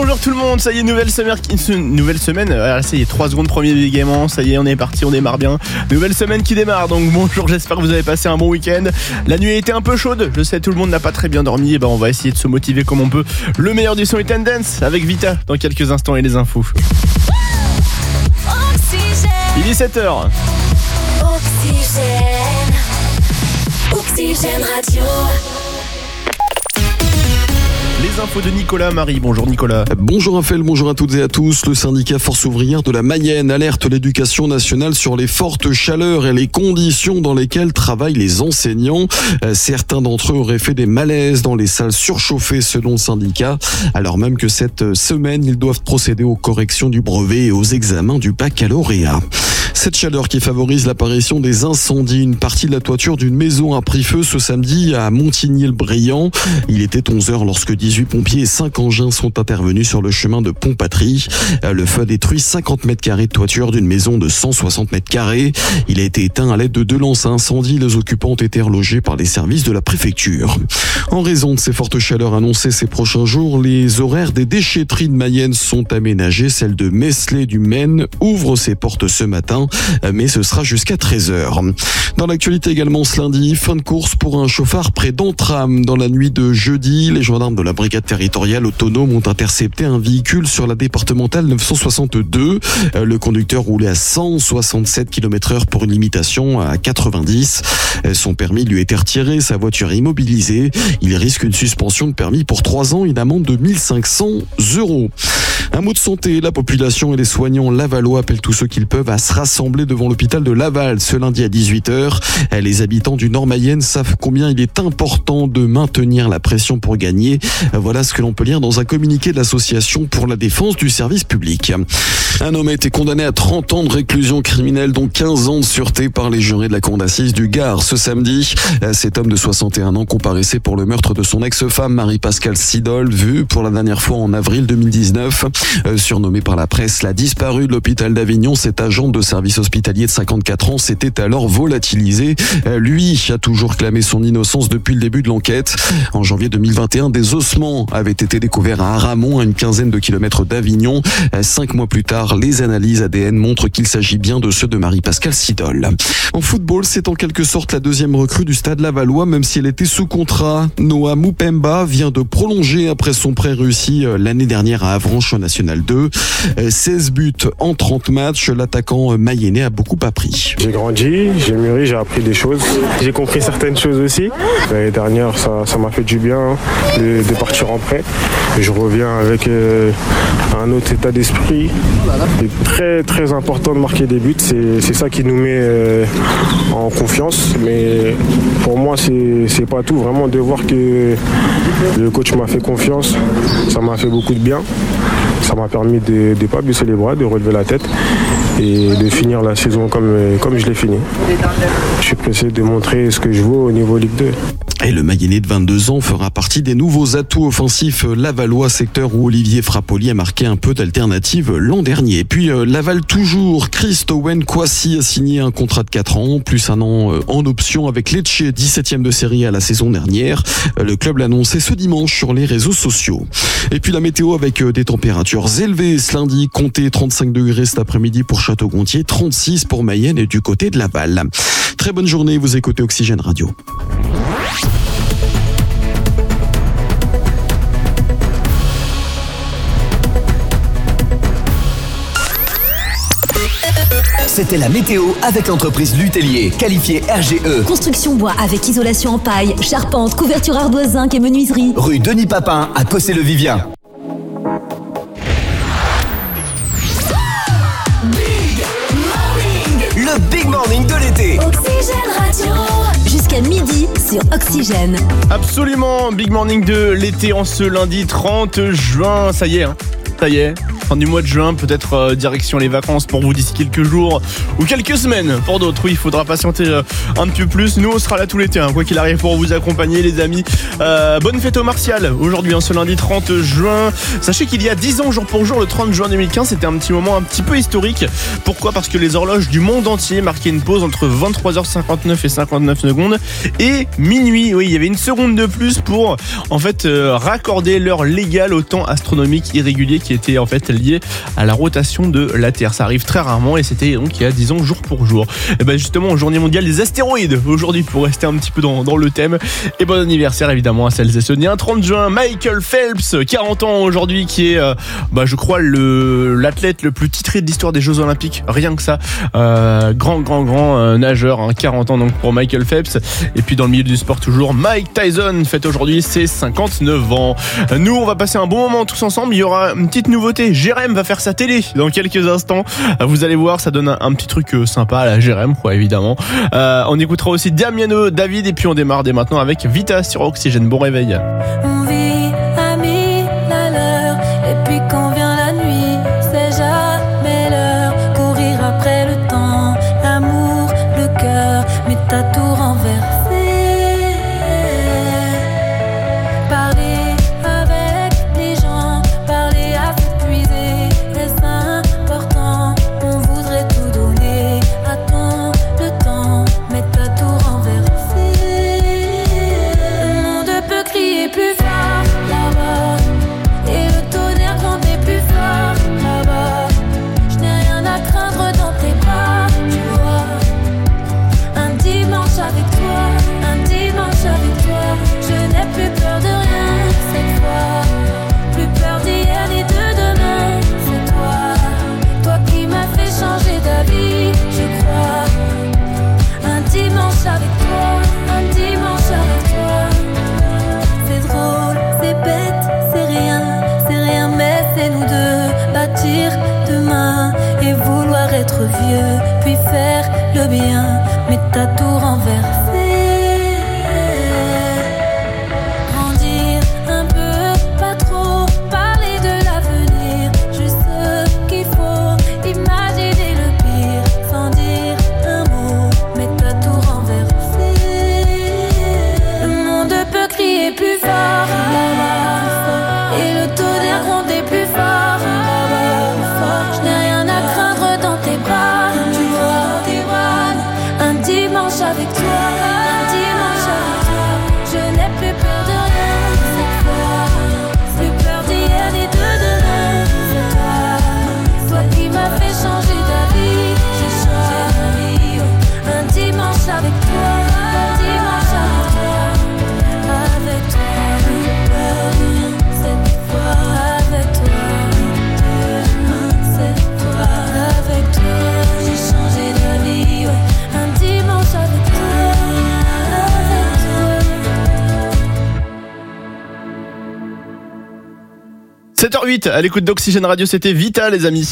Bonjour tout le monde, ça y est, nouvelle semaine, ça y est, 3 secondes, premier bégaiement, ça y est, on est parti, on démarre bien. Nouvelle semaine qui démarre, donc bonjour, j'espère que vous avez passé un bon week-end. La nuit a été un peu chaude, je sais, tout le monde n'a pas très bien dormi, et on va essayer de se motiver comme on peut. Le meilleur du son et tendance avec Vita dans quelques instants et les infos. Il est 7h. Oxygène Radio. Les infos de Nicolas Marie. Bonjour Nicolas. Bonjour Raphaël, bonjour à toutes et à tous. Le syndicat Force ouvrière de la Mayenne alerte l'éducation nationale sur les fortes chaleurs et les conditions dans lesquelles travaillent les enseignants. Certains d'entre eux auraient fait des malaises dans les salles surchauffées selon le syndicat, alors même que cette semaine, ils doivent procéder aux corrections du brevet et aux examens du baccalauréat. Cette chaleur qui favorise l'apparition des incendies. Une partie de la toiture d'une maison a pris feu ce samedi à Montigny-le-Brillant. Il était 11h lorsque 18 pompiers et 5 engins sont intervenus sur le chemin de Pont-Patry. Le feu a détruit 50 mètres carrés de toiture d'une maison de 160 mètres carrés. Il a été éteint à l'aide de 2 lances à incendie. Les occupants ont été relogés par les services de la préfecture. En raison de ces fortes chaleurs annoncées ces prochains jours, les horaires des déchetteries de Mayenne sont aménagés. Celle de Meslay du Maine ouvre ses portes ce matin, mais ce sera jusqu'à 13h. Dans l'actualité également ce lundi, fin de course pour un chauffard près d'Entram. Dans la nuit de jeudi, les gendarmes de la brigade territoriale autonome ont intercepté un véhicule sur la départementale 962. Le conducteur roulait à 167 km/h pour une limitation à 90. Son permis lui était retiré, sa voiture immobilisée. Il risque une suspension de permis pour 3 ans, une amende de 1 500 €. Un mot de santé, la population et les soignants lavallois appellent tous ceux qu'ils peuvent à se rassembler devant l'hôpital de Laval ce lundi à 18h. Les habitants du Nord Mayenne savent combien il est important de maintenir la pression pour gagner. Voilà ce que l'on peut lire dans un communiqué de l'association pour la défense du service public. Un homme a été condamné à 30 ans de réclusion criminelle, dont 15 ans de sûreté par les jurés de la cour d'assises du Gard ce samedi. Cet homme de 61 ans comparaissait pour le meurtre de son ex-femme Marie-Pascale Sidol, vue pour la dernière fois en avril 2019. Surnommé par la presse la disparue de l'hôpital d'Avignon, cet agent de service hospitalier de 54 ans s'était alors volatilisé. Lui a toujours clamé son innocence depuis le début de l'enquête. En janvier 2021, des ossements avaient été découverts à Aramon, à une quinzaine de kilomètres d'Avignon. 5 mois plus tard, les analyses ADN montrent qu'il s'agit bien de ceux de Marie-Pascale Sidol. En football, c'est en quelque sorte la deuxième recrue du Stade Lavallois, même si elle était sous contrat. Noah Moupemba vient de prolonger après son prêt réussi l'année dernière à Avranches en National 2. 16 buts en 30 matchs, l'attaquant mayennais a beaucoup appris. J'ai grandi, j'ai mûri, j'ai appris des choses. J'ai compris certaines choses aussi. L'année dernière, ça m'a fait du bien de partir en prêt. Je reviens avec un autre état d'esprit. C'est très très important de marquer des buts, c'est ça qui nous met en confiance. Mais pour moi, c'est pas tout. Vraiment de voir que le coach m'a fait confiance, ça m'a fait beaucoup de bien. Ça m'a permis de ne pas baisser les bras, de relever la tête et de finir la saison comme je l'ai fini. Je suis pressé de montrer ce que je vaux au niveau Ligue 2. Et le Mayennais de 22 ans fera partie des nouveaux atouts offensifs lavallois, secteur où Olivier Frappoli a marqué un peu d'alternative l'an dernier. Puis Laval toujours, Christowen Kwasi a signé un contrat de 4 ans, plus un an en option avec Lecce, 17e de série à la saison dernière. Le club l'a annoncé ce dimanche sur les réseaux sociaux. Et puis la météo avec des températures élevées ce lundi, comptez 35 degrés cet après-midi pour Château-Gontier, 36 pour Mayenne et du côté de Laval. Très bonne journée, vous écoutez Oxygène Radio. C'était la météo avec l'entreprise Lutellier, qualifiée RGE. Construction bois avec isolation en paille, charpente, couverture ardoise zinc et menuiserie. Rue Denis Papin à Cossé-le-Vivien. Le Big Morning de l'été. Oxygène Radio. Jusqu'à midi sur Oxygène. Absolument, Big Morning de l'été en ce lundi 30 juin. Ça y est, fin du mois de juin, peut-être direction les vacances pour vous d'ici quelques jours ou quelques semaines pour d'autres. Oui, il faudra patienter un peu plus. Nous, on sera là tout l'été, quoi qu'il arrive, pour vous accompagner, les amis. Bonne fête aux Martial aujourd'hui, ce lundi 30 juin. Sachez qu'il y a 10 ans, jour pour jour, le 30 juin 2015, c'était un petit moment un petit peu historique. Pourquoi ? Parce que les horloges du monde entier marquaient une pause entre 23h59 et 59 secondes et minuit. Oui, il y avait une seconde de plus pour en fait raccorder l'heure légale au temps astronomique irrégulier qui était en fait lié à la rotation de la Terre. Ça arrive très rarement et c'était donc il y a 10 ans, jour pour jour. Et ben justement, journée mondiale des astéroïdes aujourd'hui, pour rester un petit peu dans le thème. Et bon anniversaire évidemment à celles et ceux nés un 30 juin. Michael Phelps, 40 ans aujourd'hui, qui est je crois l'athlète le plus titré de l'histoire des Jeux Olympiques, rien que ça. Grand nageur, 40 ans donc pour Michael Phelps. Et puis dans le milieu du sport toujours, Mike Tyson fête aujourd'hui ses 59 ans. Nous, on va passer un bon moment tous ensemble. Il y aura une petite nouveauté, Jérém va faire sa télé dans quelques instants. Vous allez voir, ça donne un petit truc sympa à la Jérém, quoi, évidemment. On écoutera aussi Damiano David et puis on démarre dès maintenant avec Vita sur Oxygène. Bon réveil. On vit à 1000 à l'heure et puis quand vient la nuit, c'est jamais l'heure. Courir après le temps, l'amour, le cœur, mais t'as tout renversé. Parler avec les gens, parler à s'épuiser, est-ce important? On voudrait tout donner, attends le temps, mais t'as tout renversé. Le monde peut crier plus fort là-bas, et le tonnerre gronder plus fort là-bas. Je n'ai rien à craindre dans tes bras, tu vois. Un dimanche avec toi, un dimanche avec toi. Je n'ai plus peur de rien cette fois, plus peur d'hier ni de demain. C'est toi, toi qui m'as fait changer d'avis, je crois. Un dimanche avec toi, un dimanche avec toi. C'est drôle, c'est bête, c'est rien, mais c'est nous deux. Bâtir demain et vouloir être vieux, puis faire le bien, mais t'as tout renversé. Grandir un peu, pas trop, parler de l'avenir, juste ce qu'il faut, imaginer le pire, sans dire un mot, mais t'as tout renversé. Le monde peut crier plus fort là-bas, et le tonnerre gronder plus fort là-bas. Je n'ai rien à craindre dans tes bras, tu vois. Un dimanche avec toi, un dimanche avec toi. Je n'ai plus peur de rien cette fois, plus peur d'hier ni de demain. C'est toi, toi qui m'as fait changer d'avis, j'ai changé d'avis. Un dimanche avec toi, un dimanche avec toi. Avec toi, plus peur de rien cette fois. Avec toi, c'est toi. Avec toi, j'ai changé d'avis, ouais. Un dimanche avec toi, avec toi. 7h08 à l'écoute d'Oxygène Radio, c'était Vita, les amis.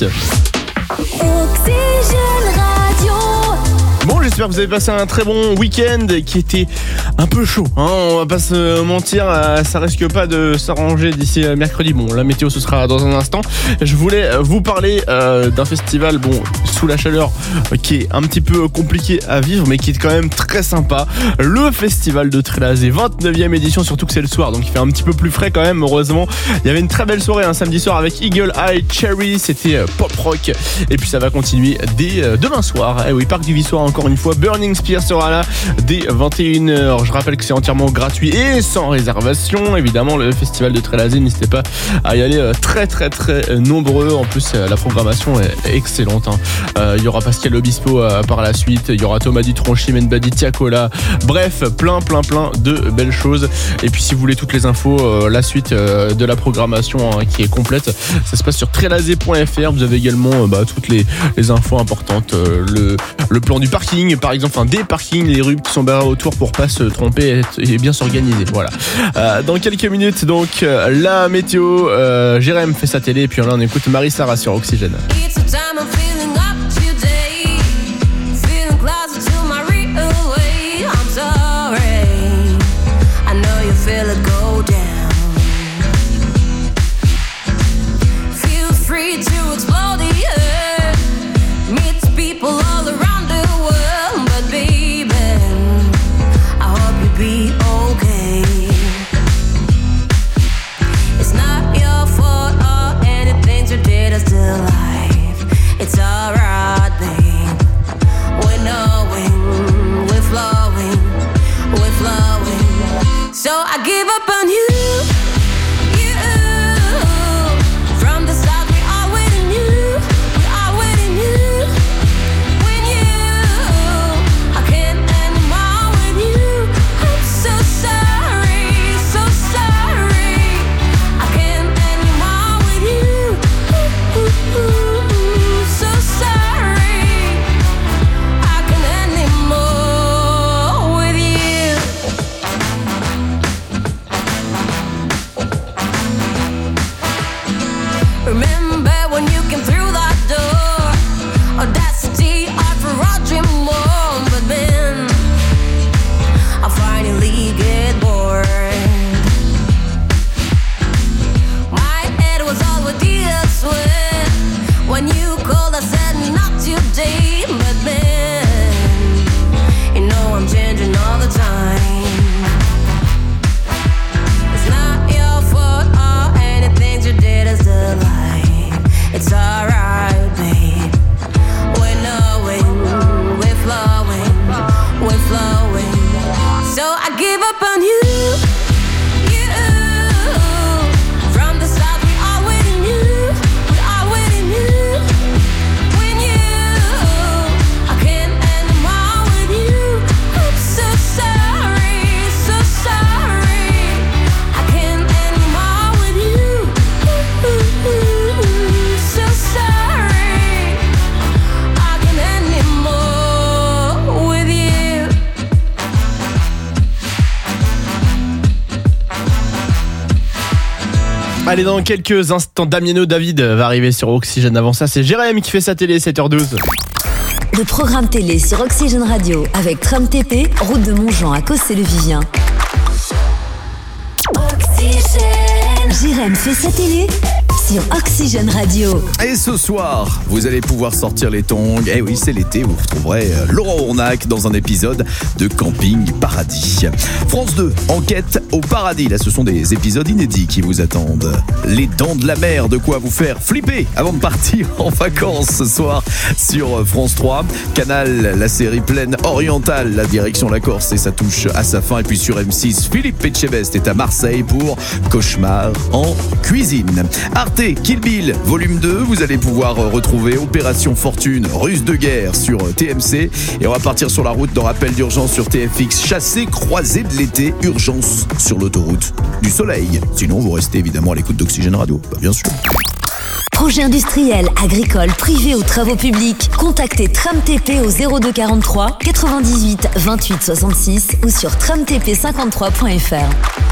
Oxygène Radio. Bon, j'espère que vous avez passé un très bon week-end qui était un peu chaud, on va pas se mentir, ça risque pas de s'arranger d'ici mercredi. Bon, la météo ce sera dans un instant. Je voulais vous parler d'un festival, sous la chaleur, qui est un petit peu compliqué à vivre, mais qui est quand même très sympa. Le festival de Trélazé, 29e édition, surtout que c'est le soir, donc il fait un petit peu plus frais quand même, heureusement. Il y avait une très belle soirée un samedi soir avec Eagle Eye Cherry, c'était pop rock, et puis ça va continuer dès demain soir. Eh oui, Parc du Viçois encore une fois, Burning Spear sera là dès 21h. Je rappelle que c'est entièrement gratuit et sans réservation. Évidemment, le festival de Trélazé, n'hésitez pas à y aller, très nombreux. En plus, la programmation est excellente. Il y aura Pascal Obispo par la suite. Il y aura Thomas Dutronc, Chimène Badi, Tiakola. Bref, plein de belles choses. Et puis, si vous voulez toutes les infos, la suite de la programmation qui est complète, ça se passe sur trélazé.fr. Vous avez également toutes les infos importantes, le plan du parking, par exemple, des parkings, les rues qui sont barrées autour pour pas se tromper et bien s'organiser. Voilà. Dans quelques minutes, donc, la météo, Jérém fait sa télé, et puis là, on écoute Marie-Sara sur Oxygène. Feel it go down. Feel free to Allez, dans quelques instants, Damiano David va arriver sur Oxygène. Avant ça, c'est Jérém qui fait sa télé, 7h12. Le programme télé sur Oxygène Radio avec Tram TP, route de Montjean à Cossé-le-Vivien. Jérém fait sa télé sur Oxygène Radio. Et ce soir, vous allez pouvoir sortir les tongs. Eh oui, c'est l'été, vous retrouverez Laurent Ournac dans un épisode de Camping Paradis. France 2, enquête au paradis. Là, ce sont des épisodes inédits qui vous attendent. Les dents de la mer, de quoi vous faire flipper avant de partir en vacances ce soir sur France 3. Canal, la série Plaine Orientale, la direction la Corse et ça touche à sa fin. Et puis sur M6, Philippe Etchebest est à Marseille pour Cauchemar en cuisine. Arte, Kill Bill, volume 2, vous allez pouvoir retrouver Opération Fortune, Russe de guerre sur TMC. Et on va partir sur la route dans Rappel d'urgence sur TFX. Chassé, croisé de l'été, urgence sur l'autoroute du soleil. Sinon, vous restez évidemment à l'écoute d'Oxygène Radio, bien sûr. Projet industriel, agricole, privé ou travaux publics, contactez Tram TP au 02 43 98 28 66 ou sur tramtp53.fr.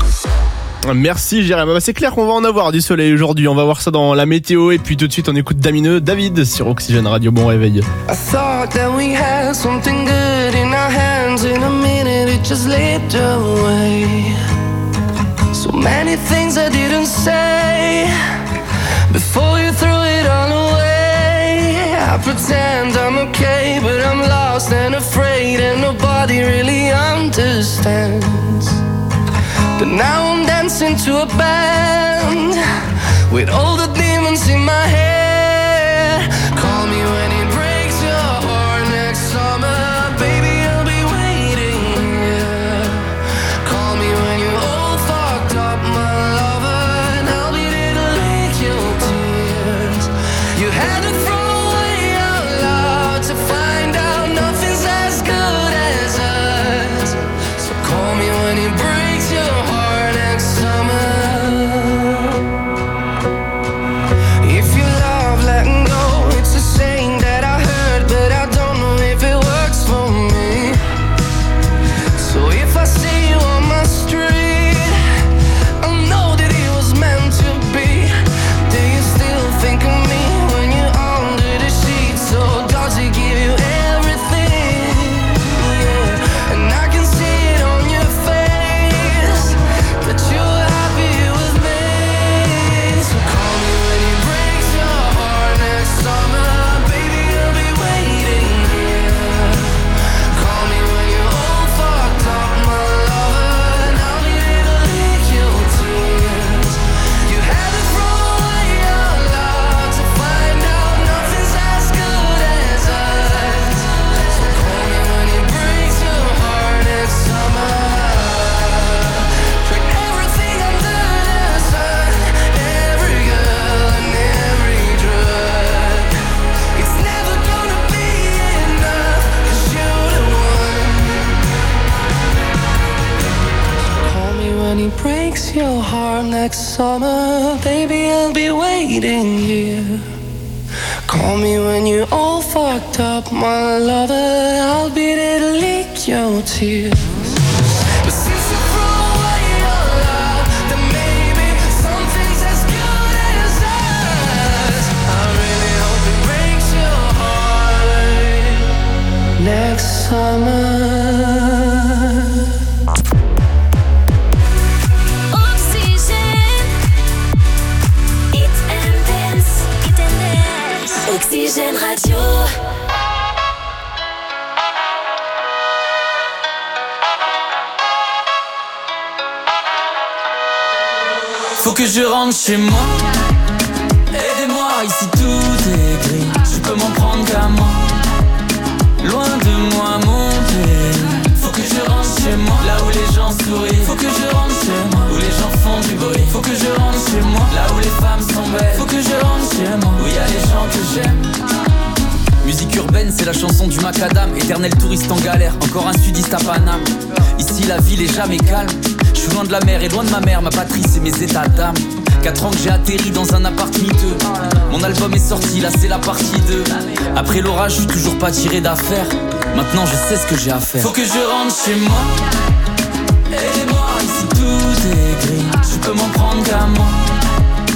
Merci Jérém. C'est clair qu'on va en avoir du soleil aujourd'hui. On va voir ça dans la météo. Et puis tout de suite, on écoute Damiano David sur Oxygène Radio. Bon réveil. I thought that we had something good in our hands. In a minute it just slipped away. So many things I didn't say before you threw it all away. I pretend I'm okay, but I'm lost and afraid, and nobody really understands. But now I'm dancing to a band with all the demons in my head. Call me when it breaks your heart next summer, baby, I'll be waiting, yeah. Call me when you're all fucked up, my lover, and I'll be there to lick your tears. You had to throw away our love to find out nothing's as good as us. So call me when it breaks your heart next summer. If you love letting go, it's a saying that I heard, but I don't know if it works for me. So if I see you on my street, I'll know that it was meant to be. Do you still think of me when you're under the sheets? So does it give you everything? Yeah. And I can see it on your face that you're happy with me. So call me when it breaks your heart next summer, baby, I'll be waiting here. Call me when you're all fucked up, my lover, and I'll be there to lick your tears. You had to throw away your love to find out nothing's as good as us. So call me when it breaks your heart next summer. Tried everything under the sun, every girl and every drug. It's never gonna be enough, 'cause you're the one. Call me when he breaks your heart next summer, baby, I'll be waiting here. Call me when you're all fucked up, my lover, I'll be there to lick your tears. But since you threw away your love, then maybe something's as good as us. I really hope it breaks your heart next summer. Oxygène, Hit and Dance, Hit and Dance. Oxygène Radio. Faut que je rentre chez moi. Aidez-moi, ici tout est gris. Je peux m'en prendre qu'à moi. Loin de moi mon pays. Faut que je rentre chez moi. Là où les gens sourient. Faut que je rentre chez moi. Où les gens font du bruit. Faut que je rentre chez moi. Là où les femmes sont belles. Faut que je rentre chez moi. Où y a les gens que j'aime. Musique urbaine, c'est la chanson du macadam. Éternel touriste en galère, encore un sudiste à Paname. Ici la ville est jamais calme. Je suis loin de la mer et loin de ma mère, ma patrie c'est mes états d'âme. 4 ans que j'ai atterri dans un appart miteux. Mon album est sorti, là c'est la partie 2. Après l'orage, je suis toujours pas tiré d'affaire. Maintenant je sais ce que j'ai à faire. Faut que je rentre chez moi. Aidez-moi, ici tout est gris. Je peux m'en prendre qu'à moi.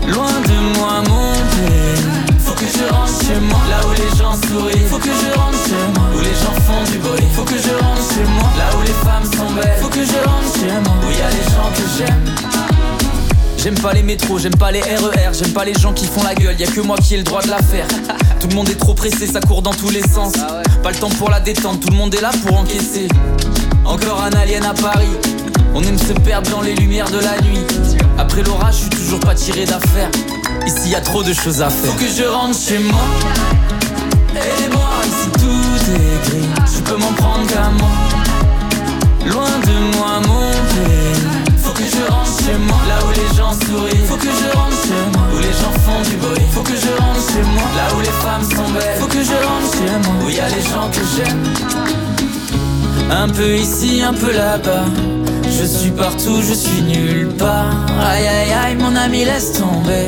loin de moi mon pays. Faut que je rentre chez moi, là où les gens sourient. Faut que je rentre chez moi, où les gens font du bruit. Faut que je rentre chez moi, là où les femmes sont belles. Faut que je rentre chez moi, où y a les gens que j'aime. J'aime pas les métros, j'aime pas les RER, j'aime pas les gens qui font la gueule, y'a que moi qui ai le droit de la faire. Tout le monde est trop pressé, ça court dans tous les sens. Pas le temps pour la détente, tout le monde est là pour encaisser. Encore un alien à Paris, on aime se perdre dans les lumières de la nuit. Après l'orage, je suis toujours pas tiré d'affaire. Ici y a trop de choses à faire. Faut que je rentre chez moi, aidez-moi, ici tout est gris. Je peux m'en prendre qu'à moi, loin de moi mon pays. Faut que je rentre chez moi, là où les gens sourient. Faut que je rentre chez moi, où les gens font du bruit. Faut que je rentre chez moi, là où les femmes sont belles. Faut que je rentre chez moi, où y a les gens que j'aime. Un peu ici, un peu là-bas. Je suis partout, je suis nulle part. Aïe aïe aïe, mon ami laisse tomber.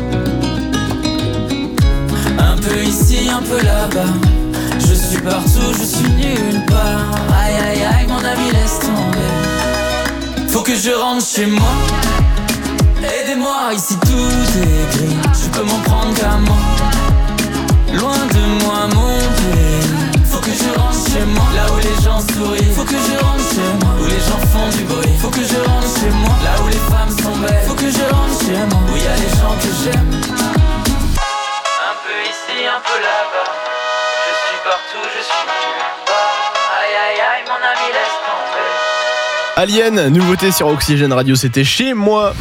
Un peu ici, un peu là-bas. Je suis partout, je suis nulle part. Aïe aïe aïe, mon ami laisse tomber. Faut que je rentre chez moi, aidez-moi, ici tout est gris. Je peux m'en prendre qu'à moi, loin de moi mon pays. Faut que je rentre chez moi, là où les gens sourient. Faut que je rentre chez moi, où les gens font du bruit. Faut que je rentre chez moi, là où les femmes sont belles. Faut que je rentre chez moi, où y a les gens que j'aime. Un peu ici, un peu là-bas. Je suis partout, je suis nulle part. Aïe aïe aïe, mon ami laisse tomber. Alien, nouveauté sur Oxygène Radio, c'était Chez moi.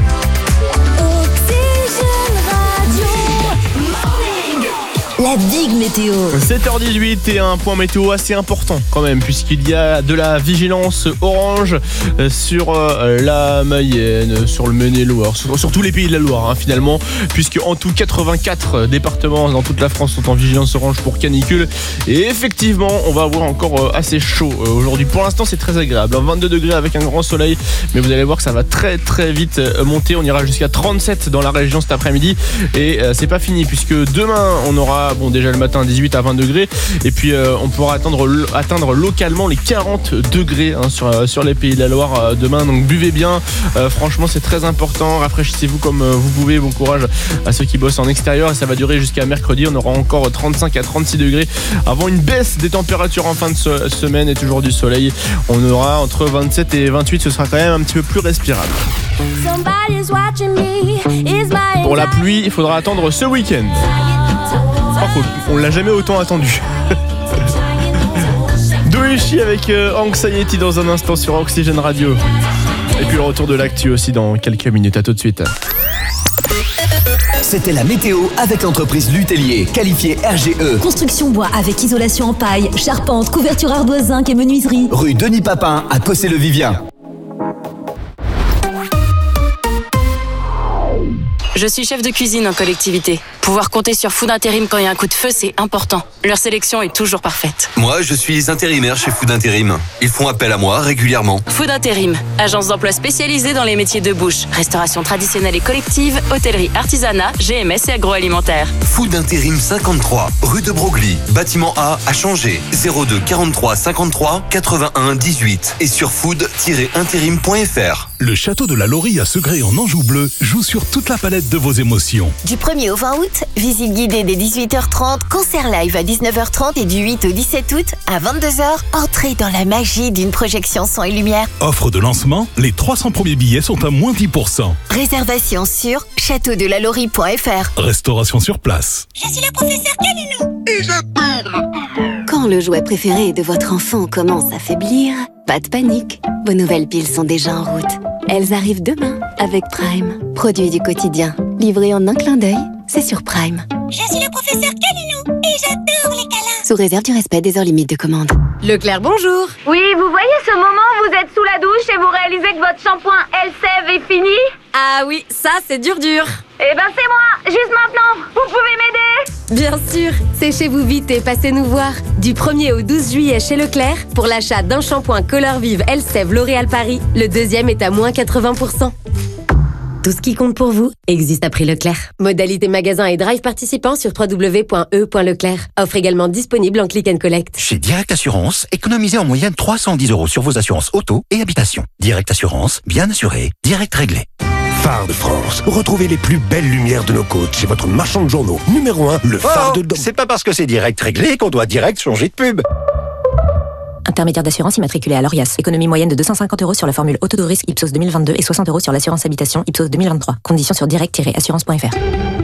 La Big Météo. 7h18 et un point météo assez important quand même, puisqu'il y a de la vigilance orange sur la Mayenne, sur le Maine-et-Loire, sur tous les pays de la Loire finalement, puisque en tout 84 départements dans toute la France sont en vigilance orange pour canicule. Et effectivement, on va avoir encore assez chaud aujourd'hui. Pour l'instant, c'est très agréable, 22 degrés avec un grand soleil, mais vous allez voir que ça va très très vite monter. On ira jusqu'à 37 dans la région cet après-midi et c'est pas fini, puisque demain on aura déjà le matin 18 à 20 degrés et puis on pourra atteindre localement les 40 degrés sur les pays de la Loire demain, donc buvez bien, franchement c'est très important, rafraîchissez-vous comme vous pouvez, bon courage à ceux qui bossent en extérieur, et ça va durer jusqu'à mercredi. On aura encore 35 à 36 degrés avant une baisse des températures en fin de semaine et toujours du soleil. On aura entre 27 et 28, ce sera quand même un petit peu plus respirable. Pour la pluie, il faudra attendre ce week-end. On l'a jamais autant attendu. Doeshi avec Anxiety dans un instant sur Oxygène Radio. Et puis le retour de l'actu aussi dans quelques minutes. À tout de suite. C'était la météo avec l'entreprise L'Utellier, qualifiée RGE. Construction bois avec isolation en paille, charpente, couverture ardoise, zinc et menuiserie. Rue Denis Papin à Cossé-le-Vivien. Je suis chef de cuisine en collectivité. Pouvoir compter sur Food Intérim quand il y a un coup de feu, c'est important. Leur sélection est toujours parfaite. Moi, je suis intérimaire chez Food Intérim. Ils font appel à moi régulièrement. Food Intérim, agence d'emploi spécialisée dans les métiers de bouche, restauration traditionnelle et collective, hôtellerie, artisanat, GMS et agroalimentaire. Food Intérim 53, rue de Broglie, bâtiment A à Changer, 02 43 53 81 18 et sur food-intérim.fr. Le château de la Laurie à Segré en Anjou Bleu joue sur toute la palette de vos émotions. Du 1er au 20 août, visite guidée dès 18h30, concert live à 19h30 et du 8 au 17 août à 22h, entrez dans la magie d'une projection son et lumière. Offre de lancement, les 300 premiers billets sont à moins 10%. Réservation sur châteaudelalaurie.fr. Restauration sur place. Je suis le professeur Calinou et j'adore. Quand le jouet préféré de votre enfant commence à faiblir, pas de panique, vos nouvelles piles sont déjà en route. Elles arrivent demain avec Prime. Produit du quotidien, livré en un clin d'œil, c'est sur Prime. Je suis le professeur Calinou et j'adore les câlins. Sous réserve du respect des heures limites de commande. Leclerc, bonjour. Oui, vous voyez ce moment où vous êtes sous la douche et vous réalisez que votre shampoing Elseve est fini? Ah oui, ça c'est dur. Eh ben c'est moi, juste maintenant. Vous pouvez m'aider? Bien sûr, séchez-vous vite et passez nous voir. Du 1er au 12 juillet chez Leclerc, pour l'achat d'un shampoing Color Vive Elseve L'Oréal Paris, le deuxième est à moins 80%. Tout ce qui compte pour vous existe à prix Leclerc. Modalité magasin et drive participants sur www.e.leclerc. Offre également disponible en click and collect. Chez Direct Assurance, économisez en moyenne 310 € sur vos assurances auto et habitation. Direct Assurance, bien assuré, direct réglé. phare de France. Retrouvez les plus belles lumières de nos côtes chez votre marchand de journaux. Numéro 1, le phare de... C'est pas parce que c'est direct réglé qu'on doit direct changer de pub. Intermédiaire d'assurance immatriculé à l'ORIAS. Économie moyenne de 250 € sur la formule auto de risque Ipsos 2022 et 60 € sur l'assurance habitation Ipsos 2023. Conditions sur direct-assurance.fr.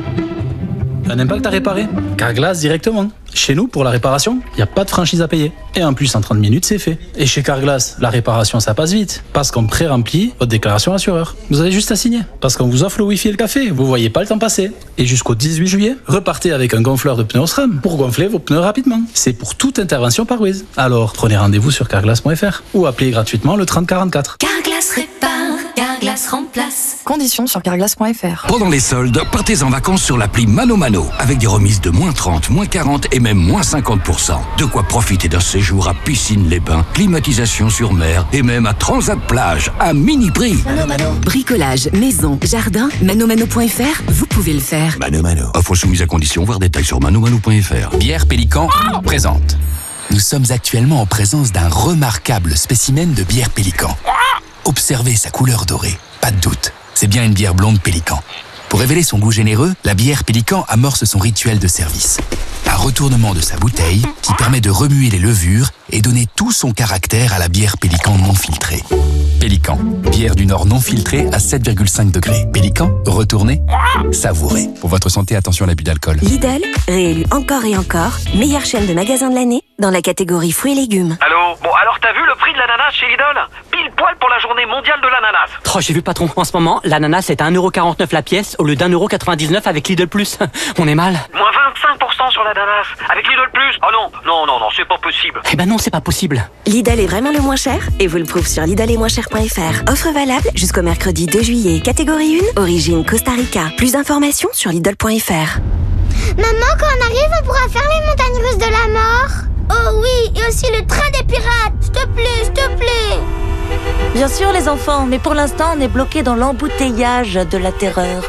Un impact à réparer? Carglass directement. Chez nous, pour la réparation, il n'y a pas de franchise à payer. Et en plus, en 30 minutes, c'est fait. Et chez Carglass, la réparation, ça passe vite. Parce qu'on pré-remplit votre déclaration assureur. Vous avez juste à signer. Parce qu'on vous offre le Wi-Fi et le café. Vous voyez pas le temps passer. Et jusqu'au 18 juillet, repartez avec un gonfleur de pneus SRAM pour gonfler vos pneus rapidement. C'est pour toute intervention par Wiz. Alors, prenez rendez-vous sur carglass.fr ou appelez gratuitement le 3044. Carglass répare, Carglass remplace. Conditions sur carglass.fr. Pendant les soldes, partez en vacances sur l'appli ManoMano avec des remises de -30, -40 et même -50%. De quoi profiter d'un séjour à Piscine-les-Bains, climatisation sur mer et même à Transat Plage à mini prix. Bricolage, maison, jardin, manomano.fr, vous pouvez le faire. ManoMano. Offre soumise à condition, voir détails sur manomano.fr. Bière Pélican présente. Nous sommes actuellement en présence d'un remarquable spécimen de bière Pélican. Observez sa couleur dorée. Pas de doute, c'est bien une bière blonde Pélican. Pour révéler son goût généreux, la bière Pélican amorce son rituel de service. Un retournement de sa bouteille qui permet de remuer les levures et donner tout son caractère à la bière Pélican non filtrée. Pélican, bière du Nord non filtrée à 7,5 degrés. Pélican, retournez, savourez. Pour votre santé, attention à l'abus d'alcool. Lidl, réélu encore et encore, meilleure chaîne de magasins de l'année dans la catégorie fruits et légumes. Allô? Bon, alors t'as vu le prix de l'ananas chez Lidl? Pile poil pour la journée mondiale de l'ananas. Oh, j'ai vu patron, en ce moment, l'ananas est à 1,49€ la pièce au lieu d'1,99€ avec Lidl+. On est mal. Moins 25% sur l'ananas. Avec Lidl+. Oh non, c'est pas possible. Eh ben non, c'est pas possible. Lidl est vraiment le moins cher et vous le prouve sur lidl-et-moins-cher.fr. Offre valable jusqu'au mercredi 2 juillet. Catégorie 1, origine Costa Rica. Plus d'informations sur lidl.fr. Maman, quand on arrive, on pourra faire les montagnes russes de la mort? Oh oui, et aussi le train des pirates. S'il te plaît. Bien sûr les enfants, mais pour l'instant on est bloqué dans l'embouteillage de la terreur.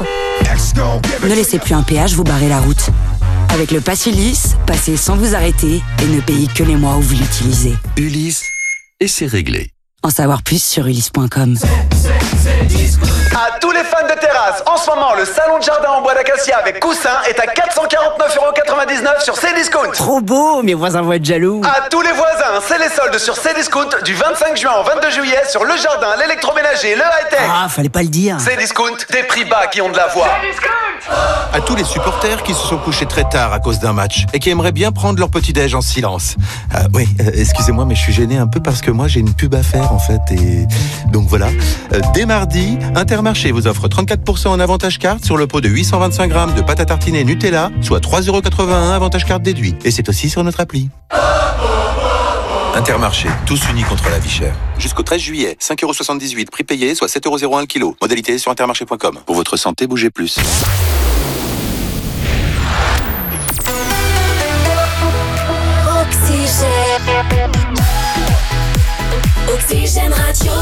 Ne laissez plus un péage vous barrer la route. Avec le Pass Ulysse, passez sans vous arrêter et ne payez que les mois où vous l'utilisez. Ulysse, et c'est réglé. En savoir plus sur ulysse.com. À tous les fans de terrasse, en ce moment, le salon de jardin en bois d'acacia avec coussin est à 449,99€ sur Cdiscount. Trop beau, mes voisins vont être jaloux. À tous les voisins, c'est les soldes sur Cdiscount du 25 juin au 22 juillet sur le jardin, l'électroménager, le high-tech. Ah, fallait pas le dire. Cdiscount, des prix bas qui ont de la voix. À tous les supporters qui se sont couchés très tard à cause d'un match et qui aimeraient bien prendre leur petit-déj en silence. Excusez-moi, mais je suis gêné un peu parce que moi j'ai une pub à faire en fait. Et donc voilà. Dès mardi, Intermarché vous offre 34% en avantage carte sur le pot de 825 grammes de pâte à tartiner Nutella, soit 3,81€ avantage carte déduit. Et c'est aussi sur notre appli. Intermarché, tous unis contre la vie chère. Jusqu'au 13 juillet, 5,78€, prix payé, soit 7,01€ le kilo. Modalité sur intermarché.com. Pour votre santé, bougez plus. Oxygène Radio.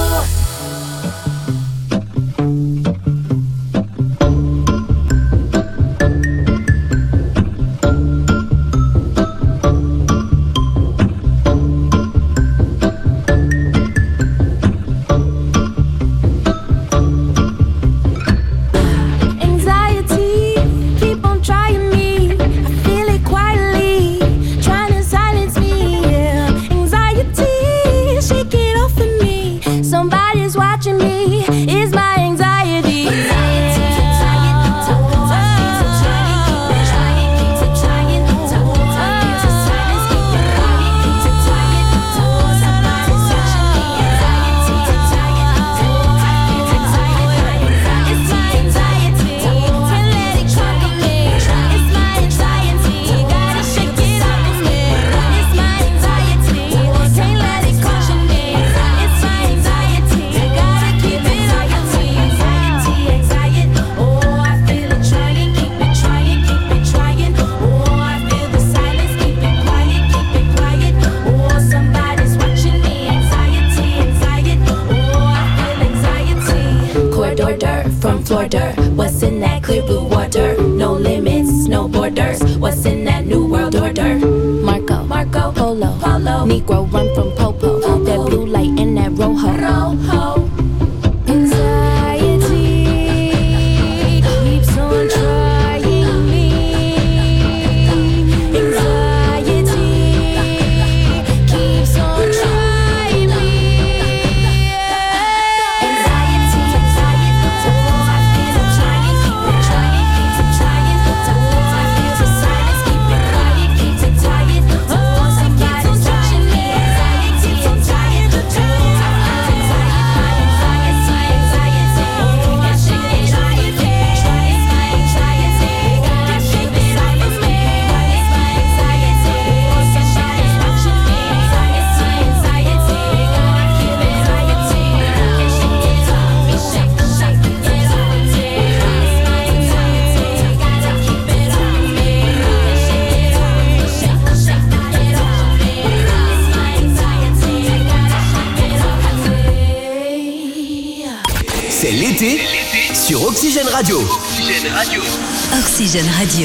What's in that clear blue water? No limits, no borders. What's in that new world order? Marco, Polo, Negro run from Popo. That blue light and that rojo. Anxiety, l'été sur Oxygène Radio. Oxygène Radio. Oxygène Radio.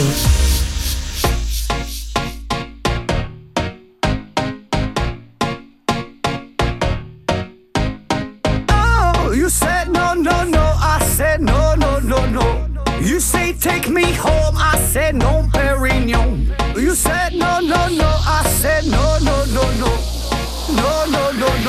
Oh, you said no, no, no. I said no, no, no, no. You say take me home. I said no, Perignon. You said no, no, no. I said no, no, no, no. No, no, no, no.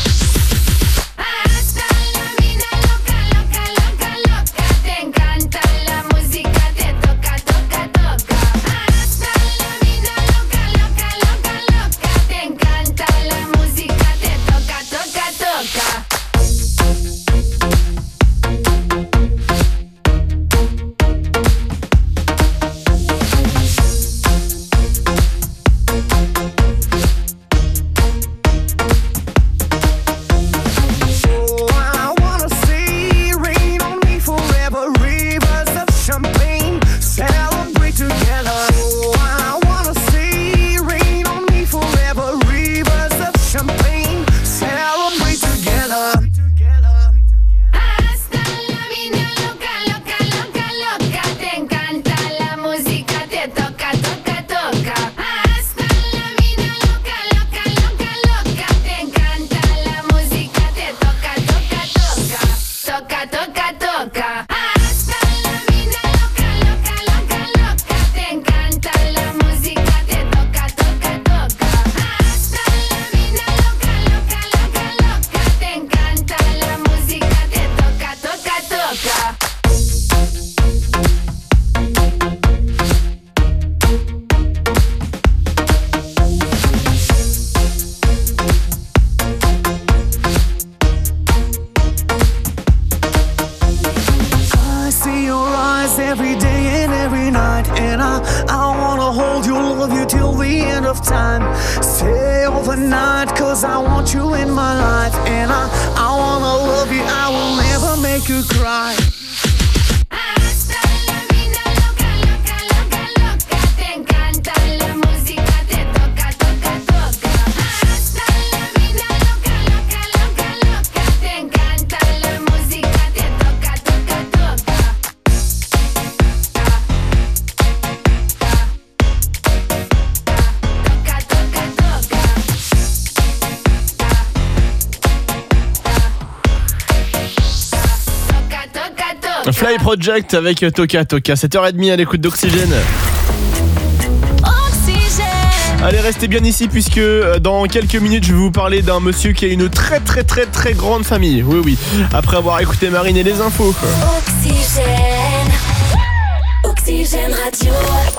Fly Project avec Toka Toka, 7h30 à l'écoute d'Oxygène. Allez, restez bien ici puisque dans quelques minutes je vais vous parler d'un monsieur qui a une très très très très grande famille. Oui oui, après avoir écouté Marine et les infos. Oxygène. Oxygène Radio.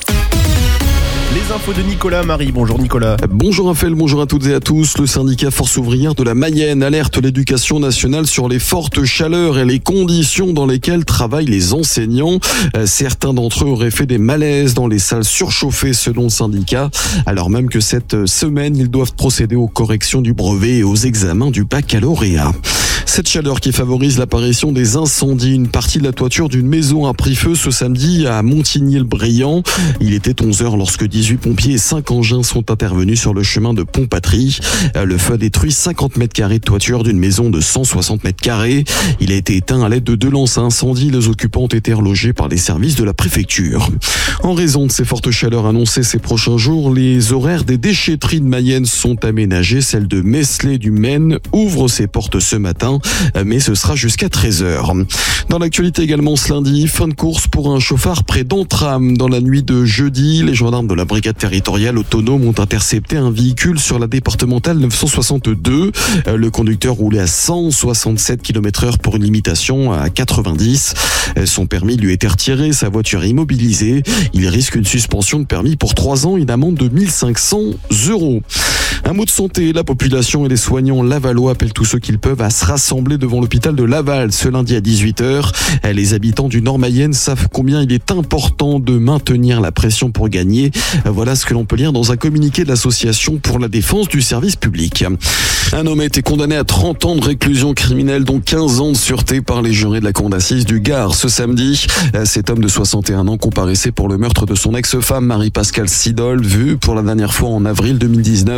Les infos de Nicolas Marie. Bonjour Nicolas. Bonjour Raphaël, bonjour à toutes et à tous. Le syndicat Force ouvrière de la Mayenne alerte l'éducation nationale sur les fortes chaleurs et les conditions dans lesquelles travaillent les enseignants. Certains d'entre eux auraient fait des malaises dans les salles surchauffées selon le syndicat, alors même que cette semaine, ils doivent procéder aux corrections du brevet et aux examens du baccalauréat. Cette chaleur qui favorise l'apparition des incendies. Une partie de la toiture d'une maison a pris feu ce samedi à Montigny-le-Brillant. Il était 11h lorsque 18 pompiers et 5 engins sont intervenus sur le chemin de Pontpatry. Le feu a détruit 50 mètres carrés de toiture d'une maison de 160 mètres carrés. Il a été éteint à l'aide de 2 lances à incendie. Les occupants ont été relogés par les services de la préfecture. En raison de ces fortes chaleurs annoncées ces prochains jours, les horaires des déchetteries de Mayenne sont aménagés. Celle de Meslay du Maine ouvre ses portes ce matin, mais ce sera jusqu'à 13h. Dans l'actualité également ce lundi, fin de course pour un chauffard près d'Antram. Dans la nuit de jeudi, les gendarmes de la brigade territoriale autonome ont intercepté un véhicule sur la départementale 962. Le conducteur roulait à 167 km/h pour une limitation à 90. Son permis lui était retiré, sa voiture immobilisée. Il risque une suspension de permis pour 3 ans et une amende de 1 500 €. Un mot de santé, la population et les soignants lavallois appellent tous ceux qu'ils peuvent à se rassembler devant l'hôpital de Laval ce lundi à 18h. Les habitants du Nord-Mayenne savent combien il est important de maintenir la pression pour gagner. Voilà ce que l'on peut lire dans un communiqué de l'association pour la défense du service public. Un homme a été condamné à 30 ans de réclusion criminelle, dont 15 ans de sûreté par les jurés de la cour d'assises du Gard ce samedi. Cet homme de 61 ans comparaissait pour le meurtre de son ex-femme Marie-Pascale Sidol, vue pour la dernière fois en avril 2019.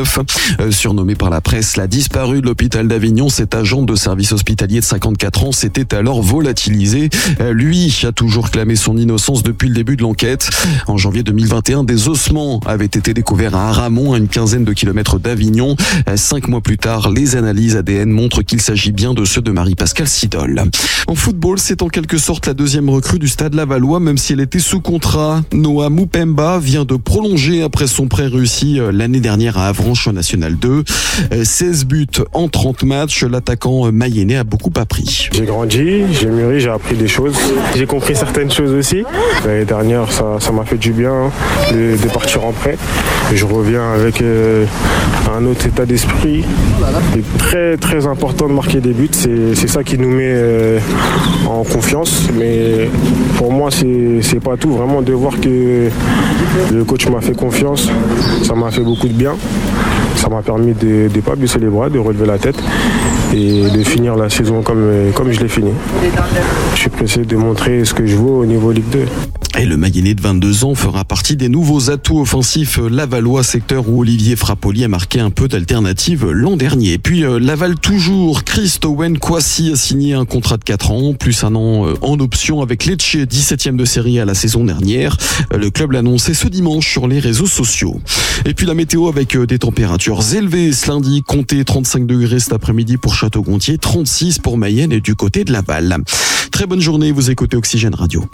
Surnommée par la presse la disparue de l'hôpital d'Avignon, cet agent de service hospitalier de 54 ans s'était alors volatilisé. Lui a toujours clamé son innocence depuis le début de l'enquête. En janvier 2021, des ossements avaient été découverts à Aramon, à une quinzaine de kilomètres d'Avignon. 5 mois plus tard, les analyses ADN montrent qu'il s'agit bien de ceux de Marie-Pascale Sidol. En football, c'est en quelque sorte la deuxième recrue du Stade Lavallois, même si elle était sous contrat. Noah Moupemba vient de prolonger après son prêt réussi l'année dernière à Avranches en National 2. 16 buts en 30 matchs, l'attaquant mayennais a beaucoup appris. J'ai grandi, j'ai mûri, j'ai appris des choses. J'ai compris certaines choses aussi. L'année dernière, ça m'a fait du bien de partir en prêt. Et je reviens avec un autre état d'esprit. C'est très très important de marquer des buts, c'est ça qui nous met en confiance. Mais pour moi, c'est pas tout. Vraiment de voir que le coach m'a fait confiance, ça m'a fait beaucoup de bien. Ça m'a permis de ne pas baisser les bras, de relever la tête et de finir la saison comme je l'ai fini. Je suis pressé de montrer ce que je vaux au niveau Ligue 2. Et le Mayennais de 22 ans fera partie des nouveaux atouts offensifs lavallois, secteur où Olivier Frappoli a marqué un peu d'alternative l'an dernier. Puis Laval toujours, Christowen Kwasi a signé un contrat de 4 ans, plus un an en option avec Lecce, 17e de série à la saison dernière. Le club l'a annoncé ce dimanche sur les réseaux sociaux. Et puis la météo avec des températures élevées ce lundi, comptez 35 degrés cet après-midi pour Château-Gontier, 36 pour Mayenne et du côté de Laval. Très bonne journée, vous écoutez Oxygène Radio.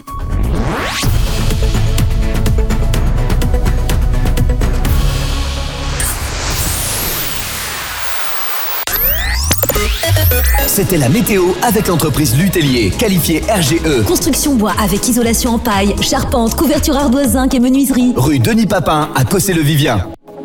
C'était la météo avec l'entreprise Lutellier, qualifiée RGE. Construction bois avec isolation en paille, charpente, couverture ardoise zinc et menuiserie. Rue Denis Papin à Cossé-le-Vivien.